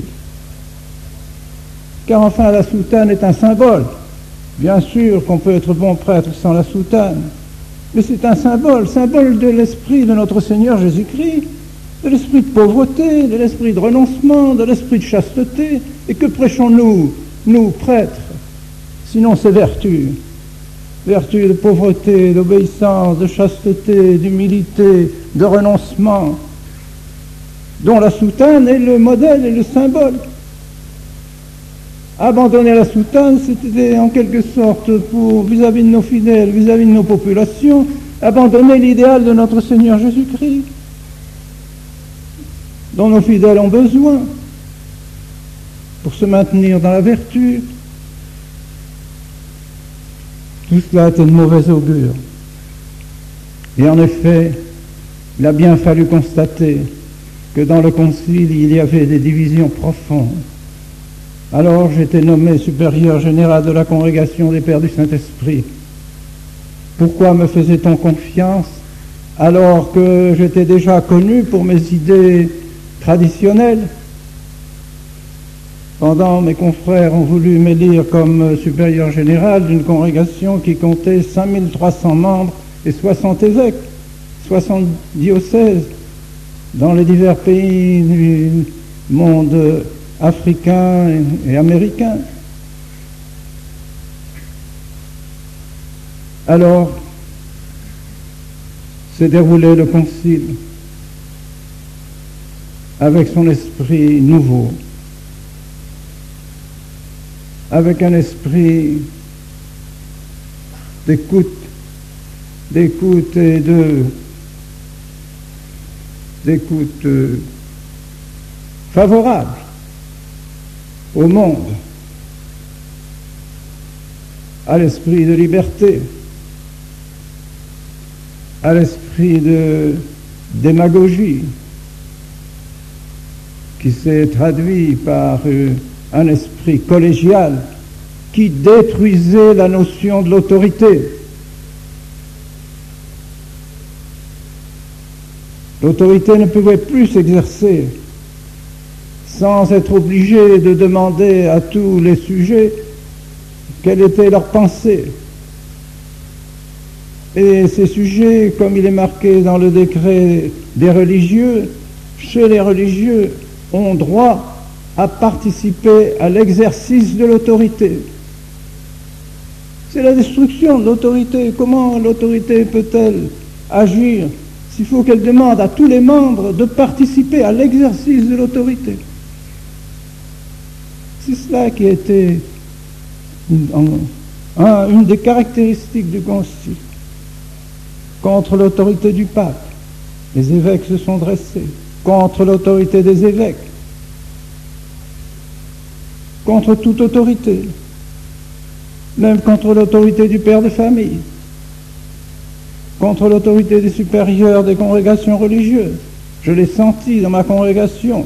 Car enfin, la soutane est un symbole. Bien sûr qu'on peut être bon prêtre sans la soutane, mais c'est un symbole, symbole de l'esprit de notre Seigneur Jésus-Christ, de l'esprit de pauvreté, de l'esprit de renoncement, de l'esprit de chasteté. Et que prêchons-nous, nous, prêtres, sinon ces vertus? Vertus de pauvreté, d'obéissance, de chasteté, d'humilité, de renoncement, dont la soutane est le modèle et le symbole. Abandonner la soutane, c'était en quelque sorte, pour vis-à-vis de nos fidèles, vis-à-vis de nos populations, abandonner l'idéal de notre Seigneur Jésus-Christ, dont nos fidèles ont besoin pour se maintenir dans la vertu. Tout cela était de mauvais augure. Et en effet, il a bien fallu constater que dans le concile, il y avait des divisions profondes. Alors j'étais nommé supérieur général de la congrégation des Pères du Saint-Esprit. Pourquoi me faisait-on confiance alors que j'étais déjà connu pour mes idées traditionnelles? Pendant, mes confrères ont voulu m'élire comme supérieur général d'une congrégation qui comptait cinq mille trois cents membres et soixante évêques, soixante diocèses dans les divers pays du monde africain et américain. Alors, s'est déroulé le concile avec son esprit nouveau, avec un esprit d'écoute, d'écoute et de d'écoute euh, favorable au monde. à l'esprit de liberté, à l'esprit de démagogie, qui s'est traduit par euh, un esprit collégial qui détruisait la notion de l'autorité. L'autorité ne pouvait plus s'exercer sans être obligé de demander à tous les sujets quelle était leur pensée. Et ces sujets, comme il est marqué dans le décret des religieux, chez les religieux, ont droit à participer à l'exercice de l'autorité. C'est la destruction de l'autorité. Comment l'autorité peut-elle agir s'il faut qu'elle demande à tous les membres de participer à l'exercice de l'autorité? C'est cela qui a été une, un, une des caractéristiques du Concile. Contre l'autorité du pape, les évêques se sont dressés. Contre l'autorité des évêques, contre toute autorité, même contre l'autorité du père de famille, contre l'autorité des supérieurs des congrégations religieuses. Je l'ai senti dans ma congrégation.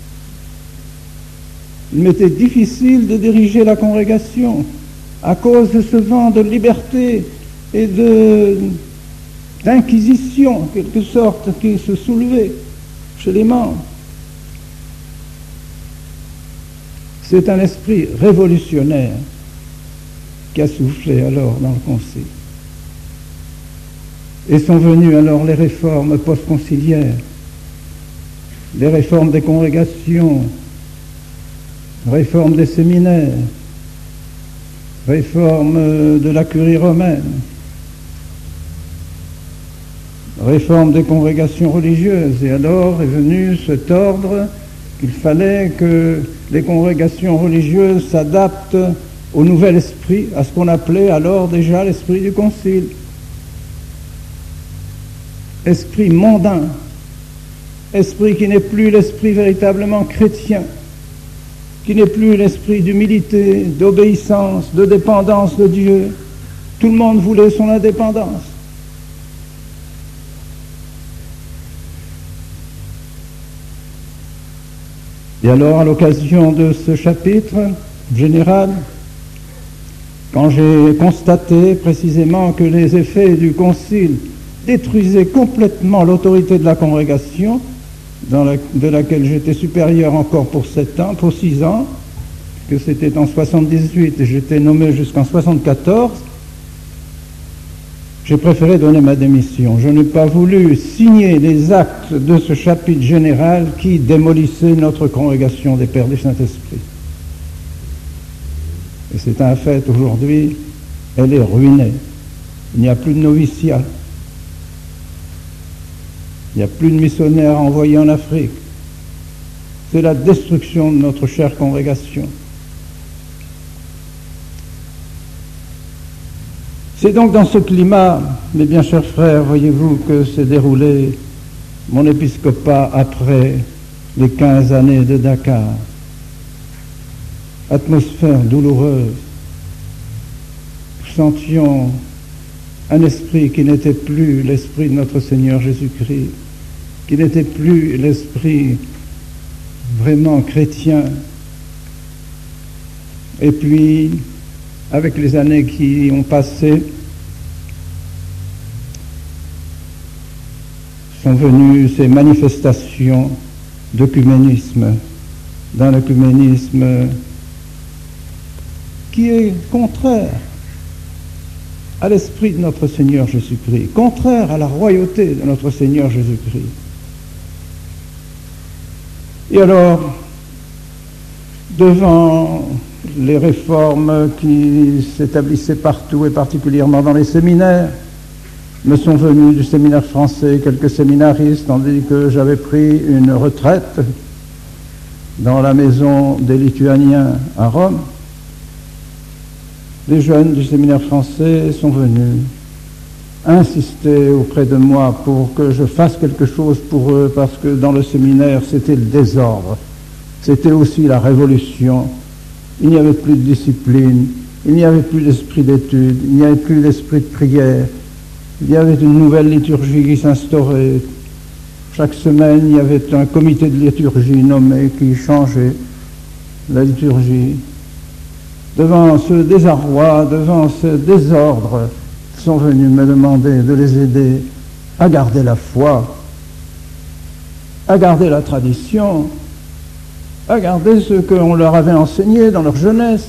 Il m'était difficile de diriger la congrégation à cause de ce vent de liberté et de, d'inquisition, en quelque sorte, qui se soulevait chez les membres. C'est un esprit révolutionnaire qui a soufflé alors dans le Concile. Et sont venues alors les réformes post-conciliaires, les réformes des congrégations, réforme des séminaires, réforme de la curie romaine, réforme des congrégations religieuses. Et alors est venu cet ordre qu'il fallait que les congrégations religieuses s'adaptent au nouvel esprit, à ce qu'on appelait alors déjà l'esprit du Concile. Esprit mondain, esprit qui n'est plus l'esprit véritablement chrétien, qui n'est plus l'esprit d'humilité, d'obéissance, de dépendance de Dieu. Tout le monde voulait son indépendance. Et alors, à l'occasion de ce chapitre général, quand j'ai constaté précisément que les effets du Concile détruisaient complètement l'autorité de la congrégation, dans la, de laquelle j'étais supérieur encore pour sept ans, pour six ans, que c'était en soixante-dix-huit et j'étais nommé jusqu'en soixante-quatorze, j'ai préféré donner ma démission. Je n'ai pas voulu signer les actes de ce chapitre général qui démolissait notre congrégation des Pères du Saint-Esprit. Et c'est un fait aujourd'hui, elle est ruinée. Il n'y a plus de noviciat. Il n'y a plus de missionnaires envoyés en Afrique. C'est la destruction de notre chère congrégation. C'est donc dans ce climat, mes bien chers frères, voyez-vous, que s'est déroulé mon épiscopat après les quinze années de Dakar. Atmosphère douloureuse. Nous sentions un esprit qui n'était plus l'esprit de notre Seigneur Jésus-Christ, qui n'était plus l'esprit vraiment chrétien. Et puis, avec les années qui ont passé, sont venues ces manifestations d'œcuménisme, d'un œcuménisme qui est contraire à l'esprit de notre Seigneur Jésus-Christ, contraire à la royauté de notre Seigneur Jésus-Christ. Et alors, devant les réformes qui s'établissaient partout et particulièrement dans les séminaires, me sont venus du séminaire français quelques séminaristes, tandis que j'avais pris une retraite dans la maison des Lituaniens à Rome. Les jeunes du séminaire français sont venus insister auprès de moi pour que je fasse quelque chose pour eux, parce que dans le séminaire, c'était le désordre, c'était aussi la révolution. Il n'y avait plus de discipline, il n'y avait plus d'esprit d'étude, il n'y avait plus d'esprit de prière, il y avait une nouvelle liturgie qui s'instaurait. Chaque semaine, il y avait un comité de liturgie nommé qui changeait la liturgie. Devant ce désarroi, devant ce désordre, ils sont venus me demander de les aider à garder la foi, à garder la tradition, à garder ce qu'on leur avait enseigné dans leur jeunesse.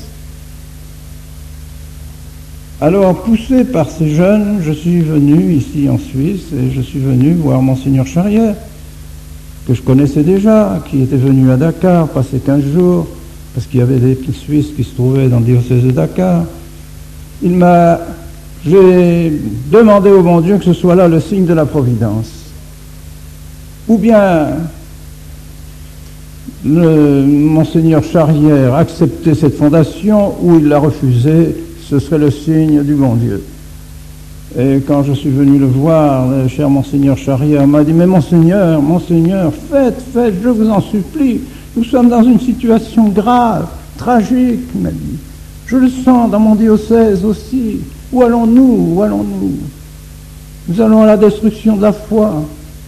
Alors, poussé par ces jeunes, je suis venu ici en Suisse et je suis venu voir Monseigneur Charrière, que je connaissais déjà, qui était venu à Dakar, passer quinze jours, parce qu'il y avait des Suisses qui se trouvaient dans le diocèse de Dakar. Il m'a... J'ai demandé au bon Dieu que ce soit là le signe de la providence. Ou bien le Monseigneur Charrière acceptait cette fondation, ou il l'a refusée, ce serait le signe du bon Dieu. Et quand je suis venu le voir, le cher Monseigneur Charrière m'a dit « Mais Monseigneur, Monseigneur, faites, faites, je vous en supplie, nous sommes dans une situation grave, tragique, il m'a dit. Je le sens dans mon diocèse aussi. Où allons-nous? Où allons-nous? Nous allons à la destruction de la foi.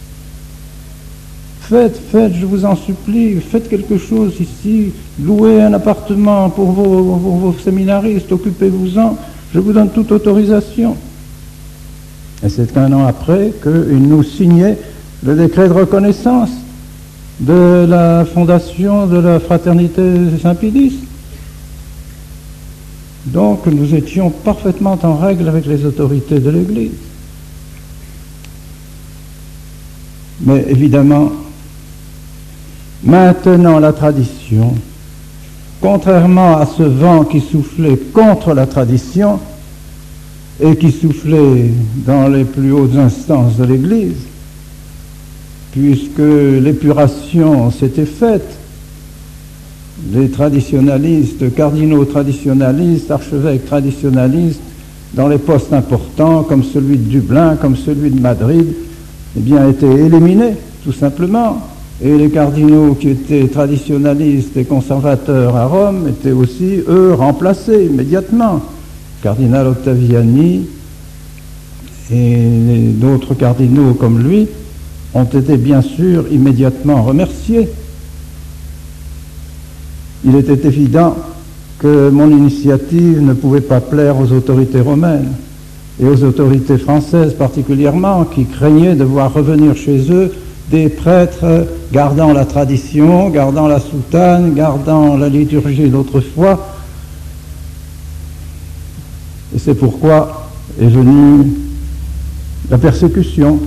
Faites, faites, je vous en supplie, faites quelque chose ici, louez un appartement pour vos, pour vos séminaristes, occupez-vous-en, je vous donne toute autorisation. » Et c'est qu'un an après qu'il nous signait le décret de reconnaissance de la fondation de la Fraternité Saint-Pédis. Donc nous étions parfaitement en règle avec les autorités de l'Église. Mais évidemment, maintenant la tradition, contrairement à ce vent qui soufflait contre la tradition et qui soufflait dans les plus hautes instances de l'Église, puisque l'épuration s'était faite, les traditionalistes, cardinaux traditionalistes, archevêques traditionalistes, dans les postes importants, comme celui de Dublin, comme celui de Madrid, eh bien, étaient éliminés, tout simplement. Et les cardinaux qui étaient traditionalistes et conservateurs à Rome étaient aussi, eux, remplacés immédiatement. Cardinal Ottaviani et d'autres cardinaux comme lui ont été bien sûr immédiatement remerciés. Il était évident que mon initiative ne pouvait pas plaire aux autorités romaines et aux autorités françaises particulièrement, qui craignaient de voir revenir chez eux des prêtres gardant la tradition, gardant la soutane, gardant la liturgie d'autrefois. Et c'est pourquoi est venue la persécution.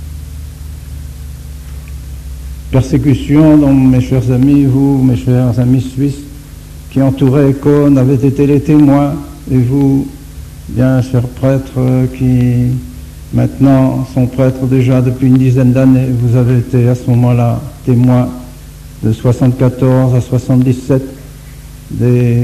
Persécution dont mes chers amis, vous, mes chers amis suisses, qui entouraient Cône, avaient été les témoins, et vous, bien chers prêtres, qui maintenant sont prêtres déjà depuis une dizaine d'années, vous avez été à ce moment-là témoins de soixante-quatorze à soixante-dix-sept des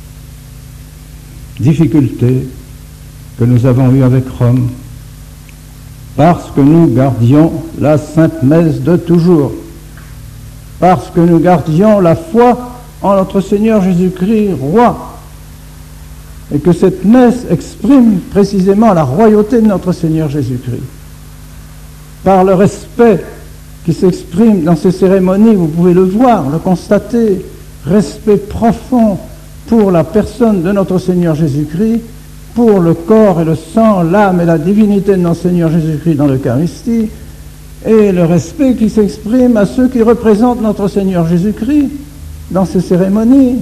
difficultés que nous avons eues avec Rome, parce que nous gardions la Sainte Messe de toujours, parce que nous gardions la foi en notre Seigneur Jésus-Christ, roi, et que cette messe exprime précisément la royauté de notre Seigneur Jésus-Christ. Par le respect qui s'exprime dans ces cérémonies, vous pouvez le voir, le constater, respect profond pour la personne de notre Seigneur Jésus-Christ, pour le corps et le sang, l'âme et la divinité de notre Seigneur Jésus-Christ dans l'Eucharistie, et le respect qui s'exprime à ceux qui représentent notre Seigneur Jésus-Christ dans ces cérémonies.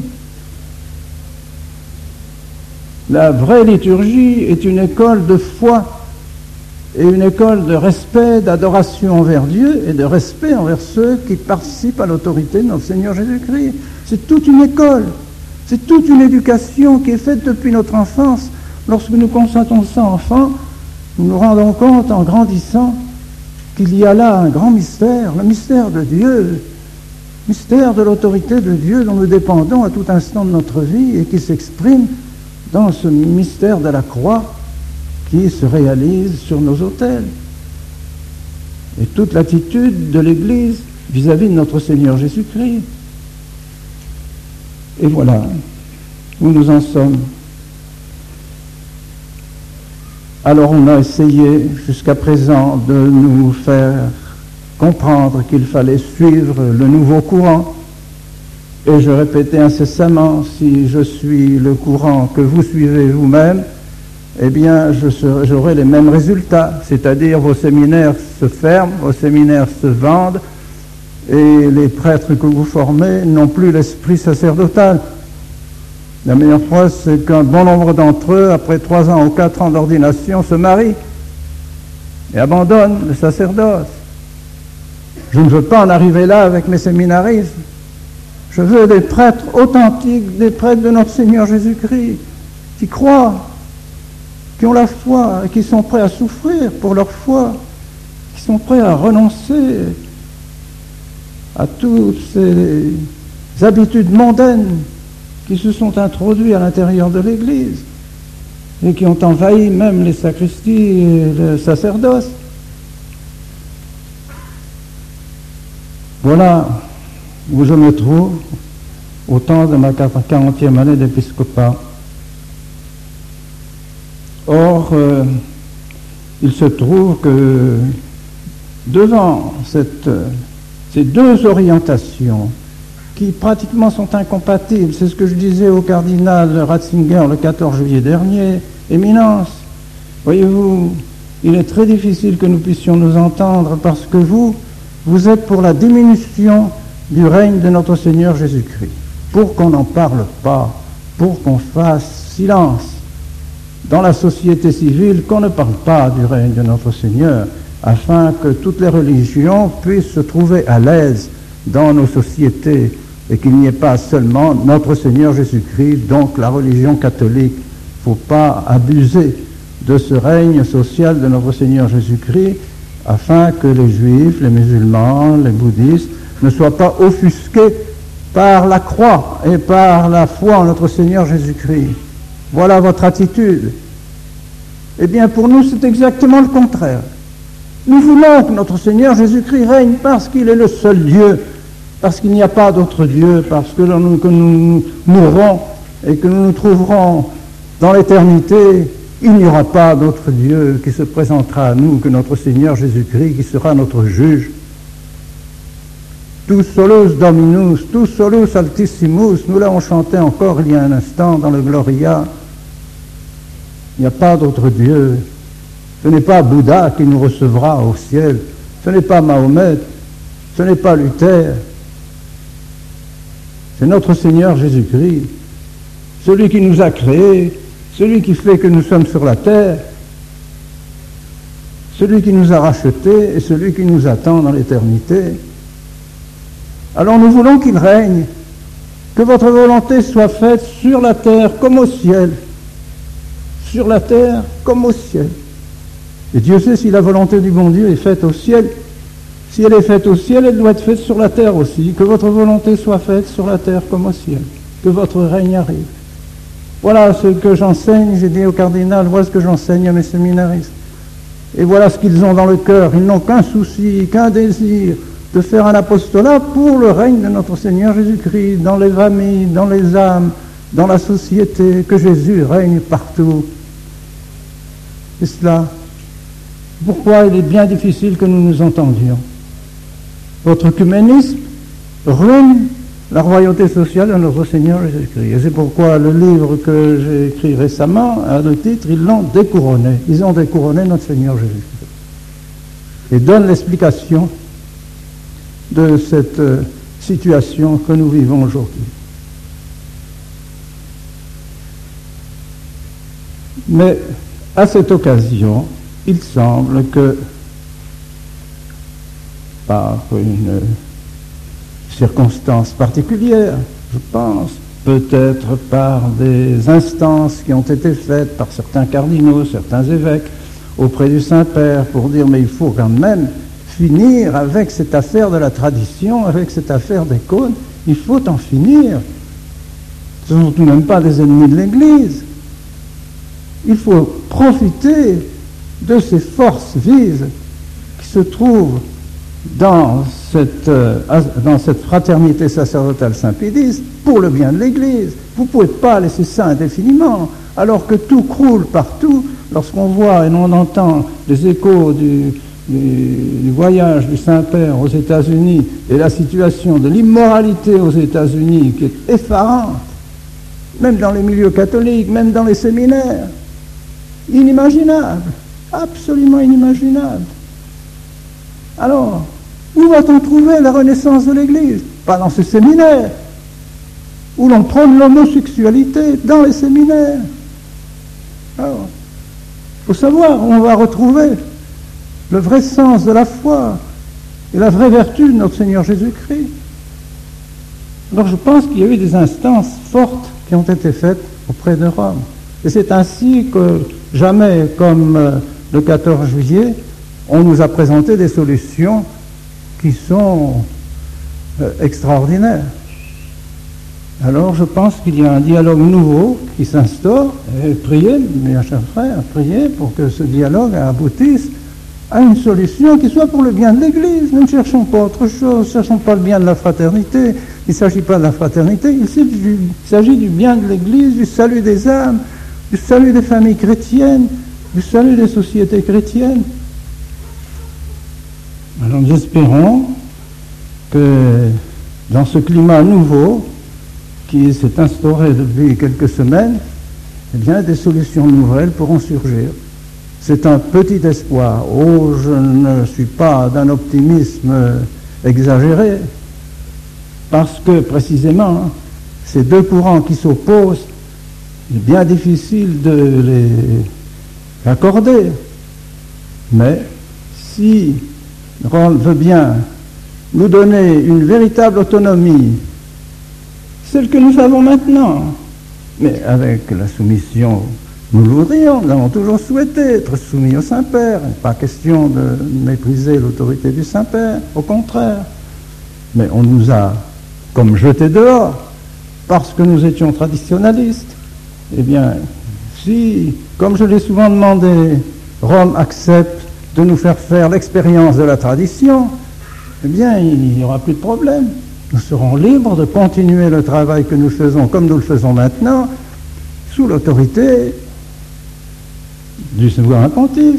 La vraie liturgie est une école de foi et une école de respect, d'adoration envers Dieu et de respect envers ceux qui participent à l'autorité de notre Seigneur Jésus-Christ. C'est toute une école, c'est toute une éducation qui est faite depuis notre enfance. Lorsque nous constatons ça enfant, nous nous rendons compte en grandissant qu'il y a là un grand mystère, le mystère de Dieu, mystère de l'autorité de Dieu dont nous dépendons à tout instant de notre vie et qui s'exprime dans ce mystère de la croix qui se réalise sur nos autels. Et toute l'attitude de l'Église vis-à-vis de notre Seigneur Jésus-Christ. Et voilà où nous en sommes. Alors on a essayé jusqu'à présent de nous faire comprendre qu'il fallait suivre le nouveau courant. Et je répétais incessamment, si je suis le courant que vous suivez vous-même, eh bien je serai, j'aurai les mêmes résultats, c'est-à-dire vos séminaires se ferment, vos séminaires se vendent, et les prêtres que vous formez n'ont plus l'esprit sacerdotal. La meilleure preuve, c'est qu'un bon nombre d'entre eux, après trois ans ou quatre ans d'ordination, se marient et abandonnent le sacerdoce. Je ne veux pas en arriver là avec mes séminaristes. Je veux des prêtres authentiques, des prêtres de notre Seigneur Jésus-Christ, qui croient, qui ont la foi, et qui sont prêts à souffrir pour leur foi, qui sont prêts à renoncer à toutes ces habitudes mondaines qui se sont introduites à l'intérieur de l'Église et qui ont envahi même les sacristies et le sacerdoce. Voilà où je me trouve au temps de ma quarantième année d'épiscopat. Or, euh, il se trouve que devant cette, ces deux orientations qui pratiquement sont incompatibles, c'est ce que je disais au cardinal Ratzinger le quatorze juillet dernier, Éminence, voyez-vous, il est très difficile que nous puissions nous entendre parce que vous, vous êtes pour la diminution du règne de notre Seigneur Jésus-Christ, pour qu'on n'en parle pas, pour qu'on fasse silence dans la société civile, qu'on ne parle pas du règne de notre Seigneur, afin que toutes les religions puissent se trouver à l'aise dans nos sociétés et qu'il n'y ait pas seulement notre Seigneur Jésus-Christ, donc la religion catholique. Il ne faut pas abuser de ce règne social de notre Seigneur Jésus-Christ, afin que les juifs, les musulmans, les bouddhistes ne soient pas offusqués par la croix et par la foi en notre Seigneur Jésus-Christ. Voilà votre attitude. Eh bien, pour nous, c'est exactement le contraire. Nous voulons que notre Seigneur Jésus-Christ règne parce qu'il est le seul Dieu, parce qu'il n'y a pas d'autre Dieu, parce que nous, que nous mourrons et que nous nous trouverons dans l'éternité. Il n'y aura pas d'autre Dieu qui se présentera à nous que notre Seigneur Jésus-Christ, qui sera notre juge. Tu solus Dominus, tu solus Altissimus, nous l'avons chanté encore il y a un instant dans le Gloria. Il n'y a pas d'autre Dieu. Ce n'est pas Bouddha qui nous recevra au ciel, ce n'est pas Mahomet, ce n'est pas Luther. C'est notre Seigneur Jésus-Christ, celui qui nous a créés, celui qui fait que nous sommes sur la terre, celui qui nous a rachetés et celui qui nous attend dans l'éternité. Alors nous voulons qu'il règne, que votre volonté soit faite sur la terre comme au ciel, sur la terre comme au ciel. Et Dieu sait si la volonté du bon Dieu est faite au ciel. Si elle est faite au ciel, elle doit être faite sur la terre aussi. Que votre volonté soit faite sur la terre comme au ciel. Que votre règne arrive. Voilà ce que j'enseigne, j'ai dit au cardinal, voilà ce que j'enseigne à mes séminaristes. Et voilà ce qu'ils ont dans le cœur. Ils n'ont qu'un souci, qu'un désir de faire un apostolat pour le règne de notre Seigneur Jésus-Christ, dans les familles, dans les âmes, dans la société, que Jésus règne partout. Et cela, pourquoi il est bien difficile que nous nous entendions. Votre œcuménisme ruine la royauté sociale de notre Seigneur Jésus-Christ. Et c'est pourquoi le livre que j'ai écrit récemment a le titre « Ils l'ont découronné ». Ils ont découronné notre Seigneur Jésus-Christ. Et donne l'explication de cette euh, situation que nous vivons aujourd'hui. Mais à cette occasion, il semble que par une circonstance particulière, je pense, peut-être par des instances qui ont été faites par certains cardinaux, certains évêques, auprès du Saint-Père, pour dire mais il faut quand même finir avec cette affaire de la tradition, avec cette affaire des cônes, il faut en finir. Ce ne sont tout de même pas des ennemis de l'Église. Il faut profiter de ces forces vives qui se trouvent dans cette, euh, dans cette fraternité sacerdotale saint-pédiste pour le bien de l'Église. Vous ne pouvez pas laisser ça indéfiniment, alors que tout croule partout, lorsqu'on voit et on entend les échos du, du, du voyage du Saint-Père aux États-Unis et la situation de l'immoralité aux États-Unis qui est effarante, même dans les milieux catholiques, même dans les séminaires, inimaginable, absolument inimaginable. Alors, où va-t-on trouver la renaissance de l'Église? Pas dans ces séminaires, où l'on prône l'homosexualité, dans les séminaires. Alors, il faut savoir où on va retrouver le vrai sens de la foi et la vraie vertu de notre Seigneur Jésus-Christ. Alors je pense qu'il y a eu des instances fortes qui ont été faites auprès de Rome. Et c'est ainsi que jamais, comme euh, le quatorze juillet, on nous a présenté des solutions qui sont euh, extraordinaires. Alors je pense qu'il y a un dialogue nouveau qui s'instaure, et priez, mes chers frères, priez pour que ce dialogue aboutisse à une solution qui soit pour le bien de l'Église. Nous ne cherchons pas autre chose, ne cherchons pas le bien de la fraternité, il ne s'agit pas de la fraternité, il s'agit, du, il s'agit du bien de l'Église, du salut des âmes, du salut des familles chrétiennes, du salut des sociétés chrétiennes. Alors nous espérons que dans ce climat nouveau qui s'est instauré depuis quelques semaines, eh bien des solutions nouvelles pourront surgir. C'est un petit espoir. Oh, je ne suis pas d'un optimisme exagéré, parce que précisément, ces deux courants qui s'opposent, il est bien difficile de les accorder. Mais si Rome veut bien nous donner une véritable autonomie, celle que nous avons maintenant, mais avec la soumission, nous le voudrions, nous avons toujours souhaité être soumis au Saint-Père. Il n'est pas question de mépriser l'autorité du Saint-Père, au contraire. Mais on nous a comme jetés dehors parce que nous étions traditionnalistes. Eh bien, si, comme je l'ai souvent demandé, Rome accepte de nous faire faire l'expérience de la tradition, eh bien, il n'y aura plus de problème. Nous serons libres de continuer le travail que nous faisons comme nous le faisons maintenant, sous l'autorité du souverain pontife.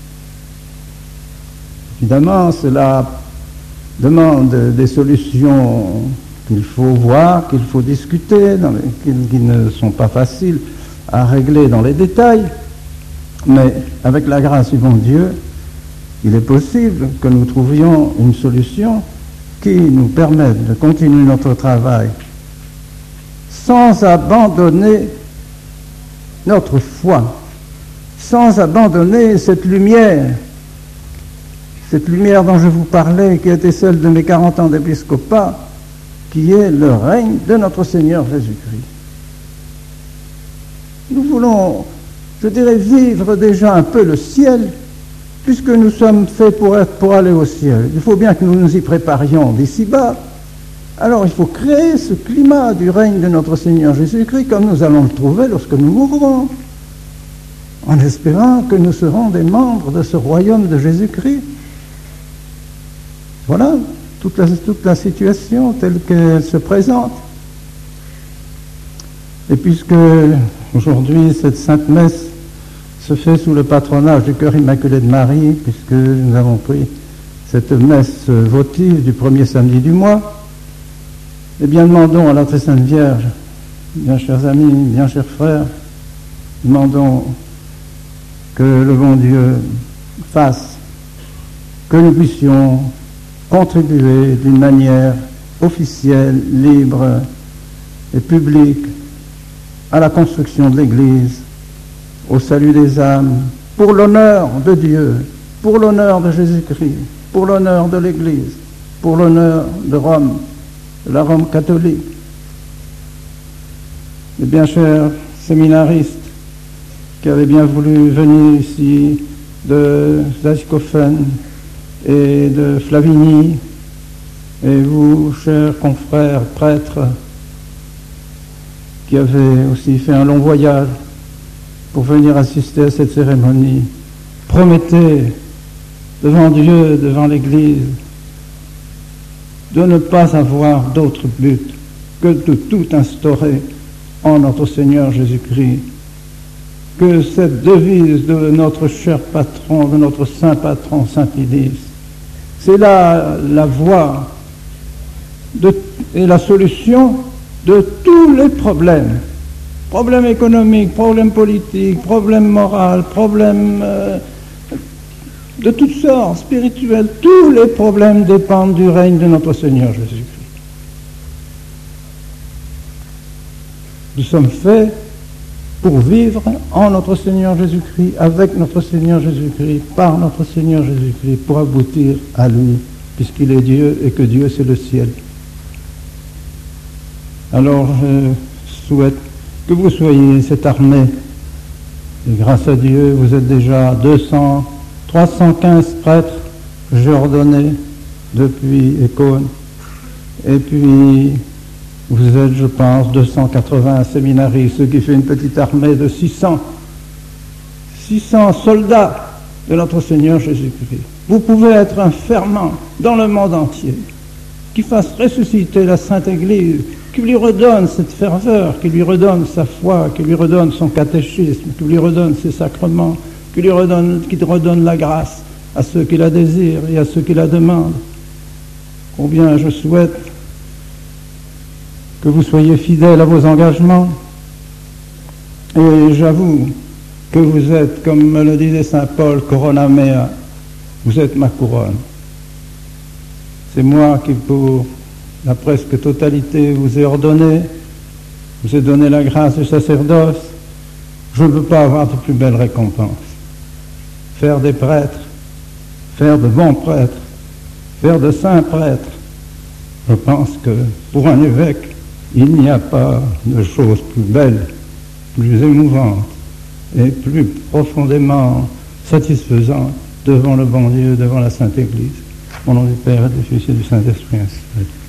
Évidemment, cela demande des solutions qu'il faut voir, qu'il faut discuter, qui, qui ne sont pas faciles à régler dans les détails, mais avec la grâce du bon Dieu, il est possible que nous trouvions une solution qui nous permette de continuer notre travail sans abandonner notre foi, sans abandonner cette lumière, cette lumière dont je vous parlais, qui était celle de mes quarante ans d'épiscopat, qui est le règne de notre Seigneur Jésus-Christ. Nous voulons, je dirais, vivre déjà un peu le ciel, puisque nous sommes faits pour, être, pour aller au ciel. Il faut bien que nous nous y préparions d'ici-bas. Alors il faut créer ce climat du règne de notre Seigneur Jésus-Christ comme nous allons le trouver lorsque nous mourrons, en espérant que nous serons des membres de ce royaume de Jésus-Christ. Voilà toute la, toute la situation telle qu'elle se présente. Et puisque aujourd'hui cette sainte messe se fait sous le patronage du cœur immaculé de Marie, puisque nous avons pris cette messe votive du premier samedi du mois, eh bien demandons à la très sainte Vierge, bien chers amis, bien chers frères, demandons que le bon Dieu fasse que nous puissions contribuer d'une manière officielle, libre et publique à la construction de l'Église, au salut des âmes, pour l'honneur de Dieu, pour l'honneur de Jésus-Christ, pour l'honneur de l'Église, pour l'honneur de Rome, de la Rome catholique. Et bien chers séminaristes qui avaient bien voulu venir ici de Zaskophen et de Flavigny, et vous, chers confrères prêtres, qui avez aussi fait un long voyage pour venir assister à cette cérémonie, promettez devant Dieu, devant l'Église, de ne pas avoir d'autre but que de tout instaurer en notre Seigneur Jésus-Christ, que cette devise de notre cher patron, de notre saint patron, saint Pidis, c'est là la voie de, et la solution de tous les problèmes. Problèmes économiques, problèmes politiques, problèmes moraux, problèmes euh, de toutes sortes, spirituels. Tous les problèmes dépendent du règne de notre Seigneur Jésus-Christ. Nous sommes faits pour vivre en notre Seigneur Jésus-Christ, avec notre Seigneur Jésus-Christ, par notre Seigneur Jésus-Christ, pour aboutir à lui, puisqu'il est Dieu et que Dieu c'est le ciel. Alors je souhaite que vous soyez cette armée, et grâce à Dieu, vous êtes déjà deux cents, trois cent quinze prêtres que j'ai ordonnés depuis Écône, et puis vous êtes, je pense, deux cent quatre-vingts séminaristes, ce qui fait une petite armée de six cents, six cents soldats de notre Seigneur Jésus-Christ. Vous pouvez être un ferment dans le monde entier, qui fasse ressusciter la Sainte Église, qui lui redonne cette ferveur, qui lui redonne sa foi, qui lui redonne son catéchisme, qui lui redonne ses sacrements, qui lui redonne, qui redonne la grâce à ceux qui la désirent et à ceux qui la demandent. Combien je souhaite que vous soyez fidèles à vos engagements. Et j'avoue que vous êtes, comme me le disait saint Paul, corona mea, vous êtes ma couronne. C'est moi qui, pour la presque totalité, vous ai ordonné, vous ai donné la grâce du sacerdoce. Je ne peux pas avoir de plus belle récompense. Faire des prêtres, faire de bons prêtres, faire de saints prêtres. Je pense que pour un évêque, il n'y a pas de chose plus belle, plus émouvante et plus profondément satisfaisante devant le bon Dieu, devant la Sainte Église. Au nom du Père et du Fils et du Saint-Esprit.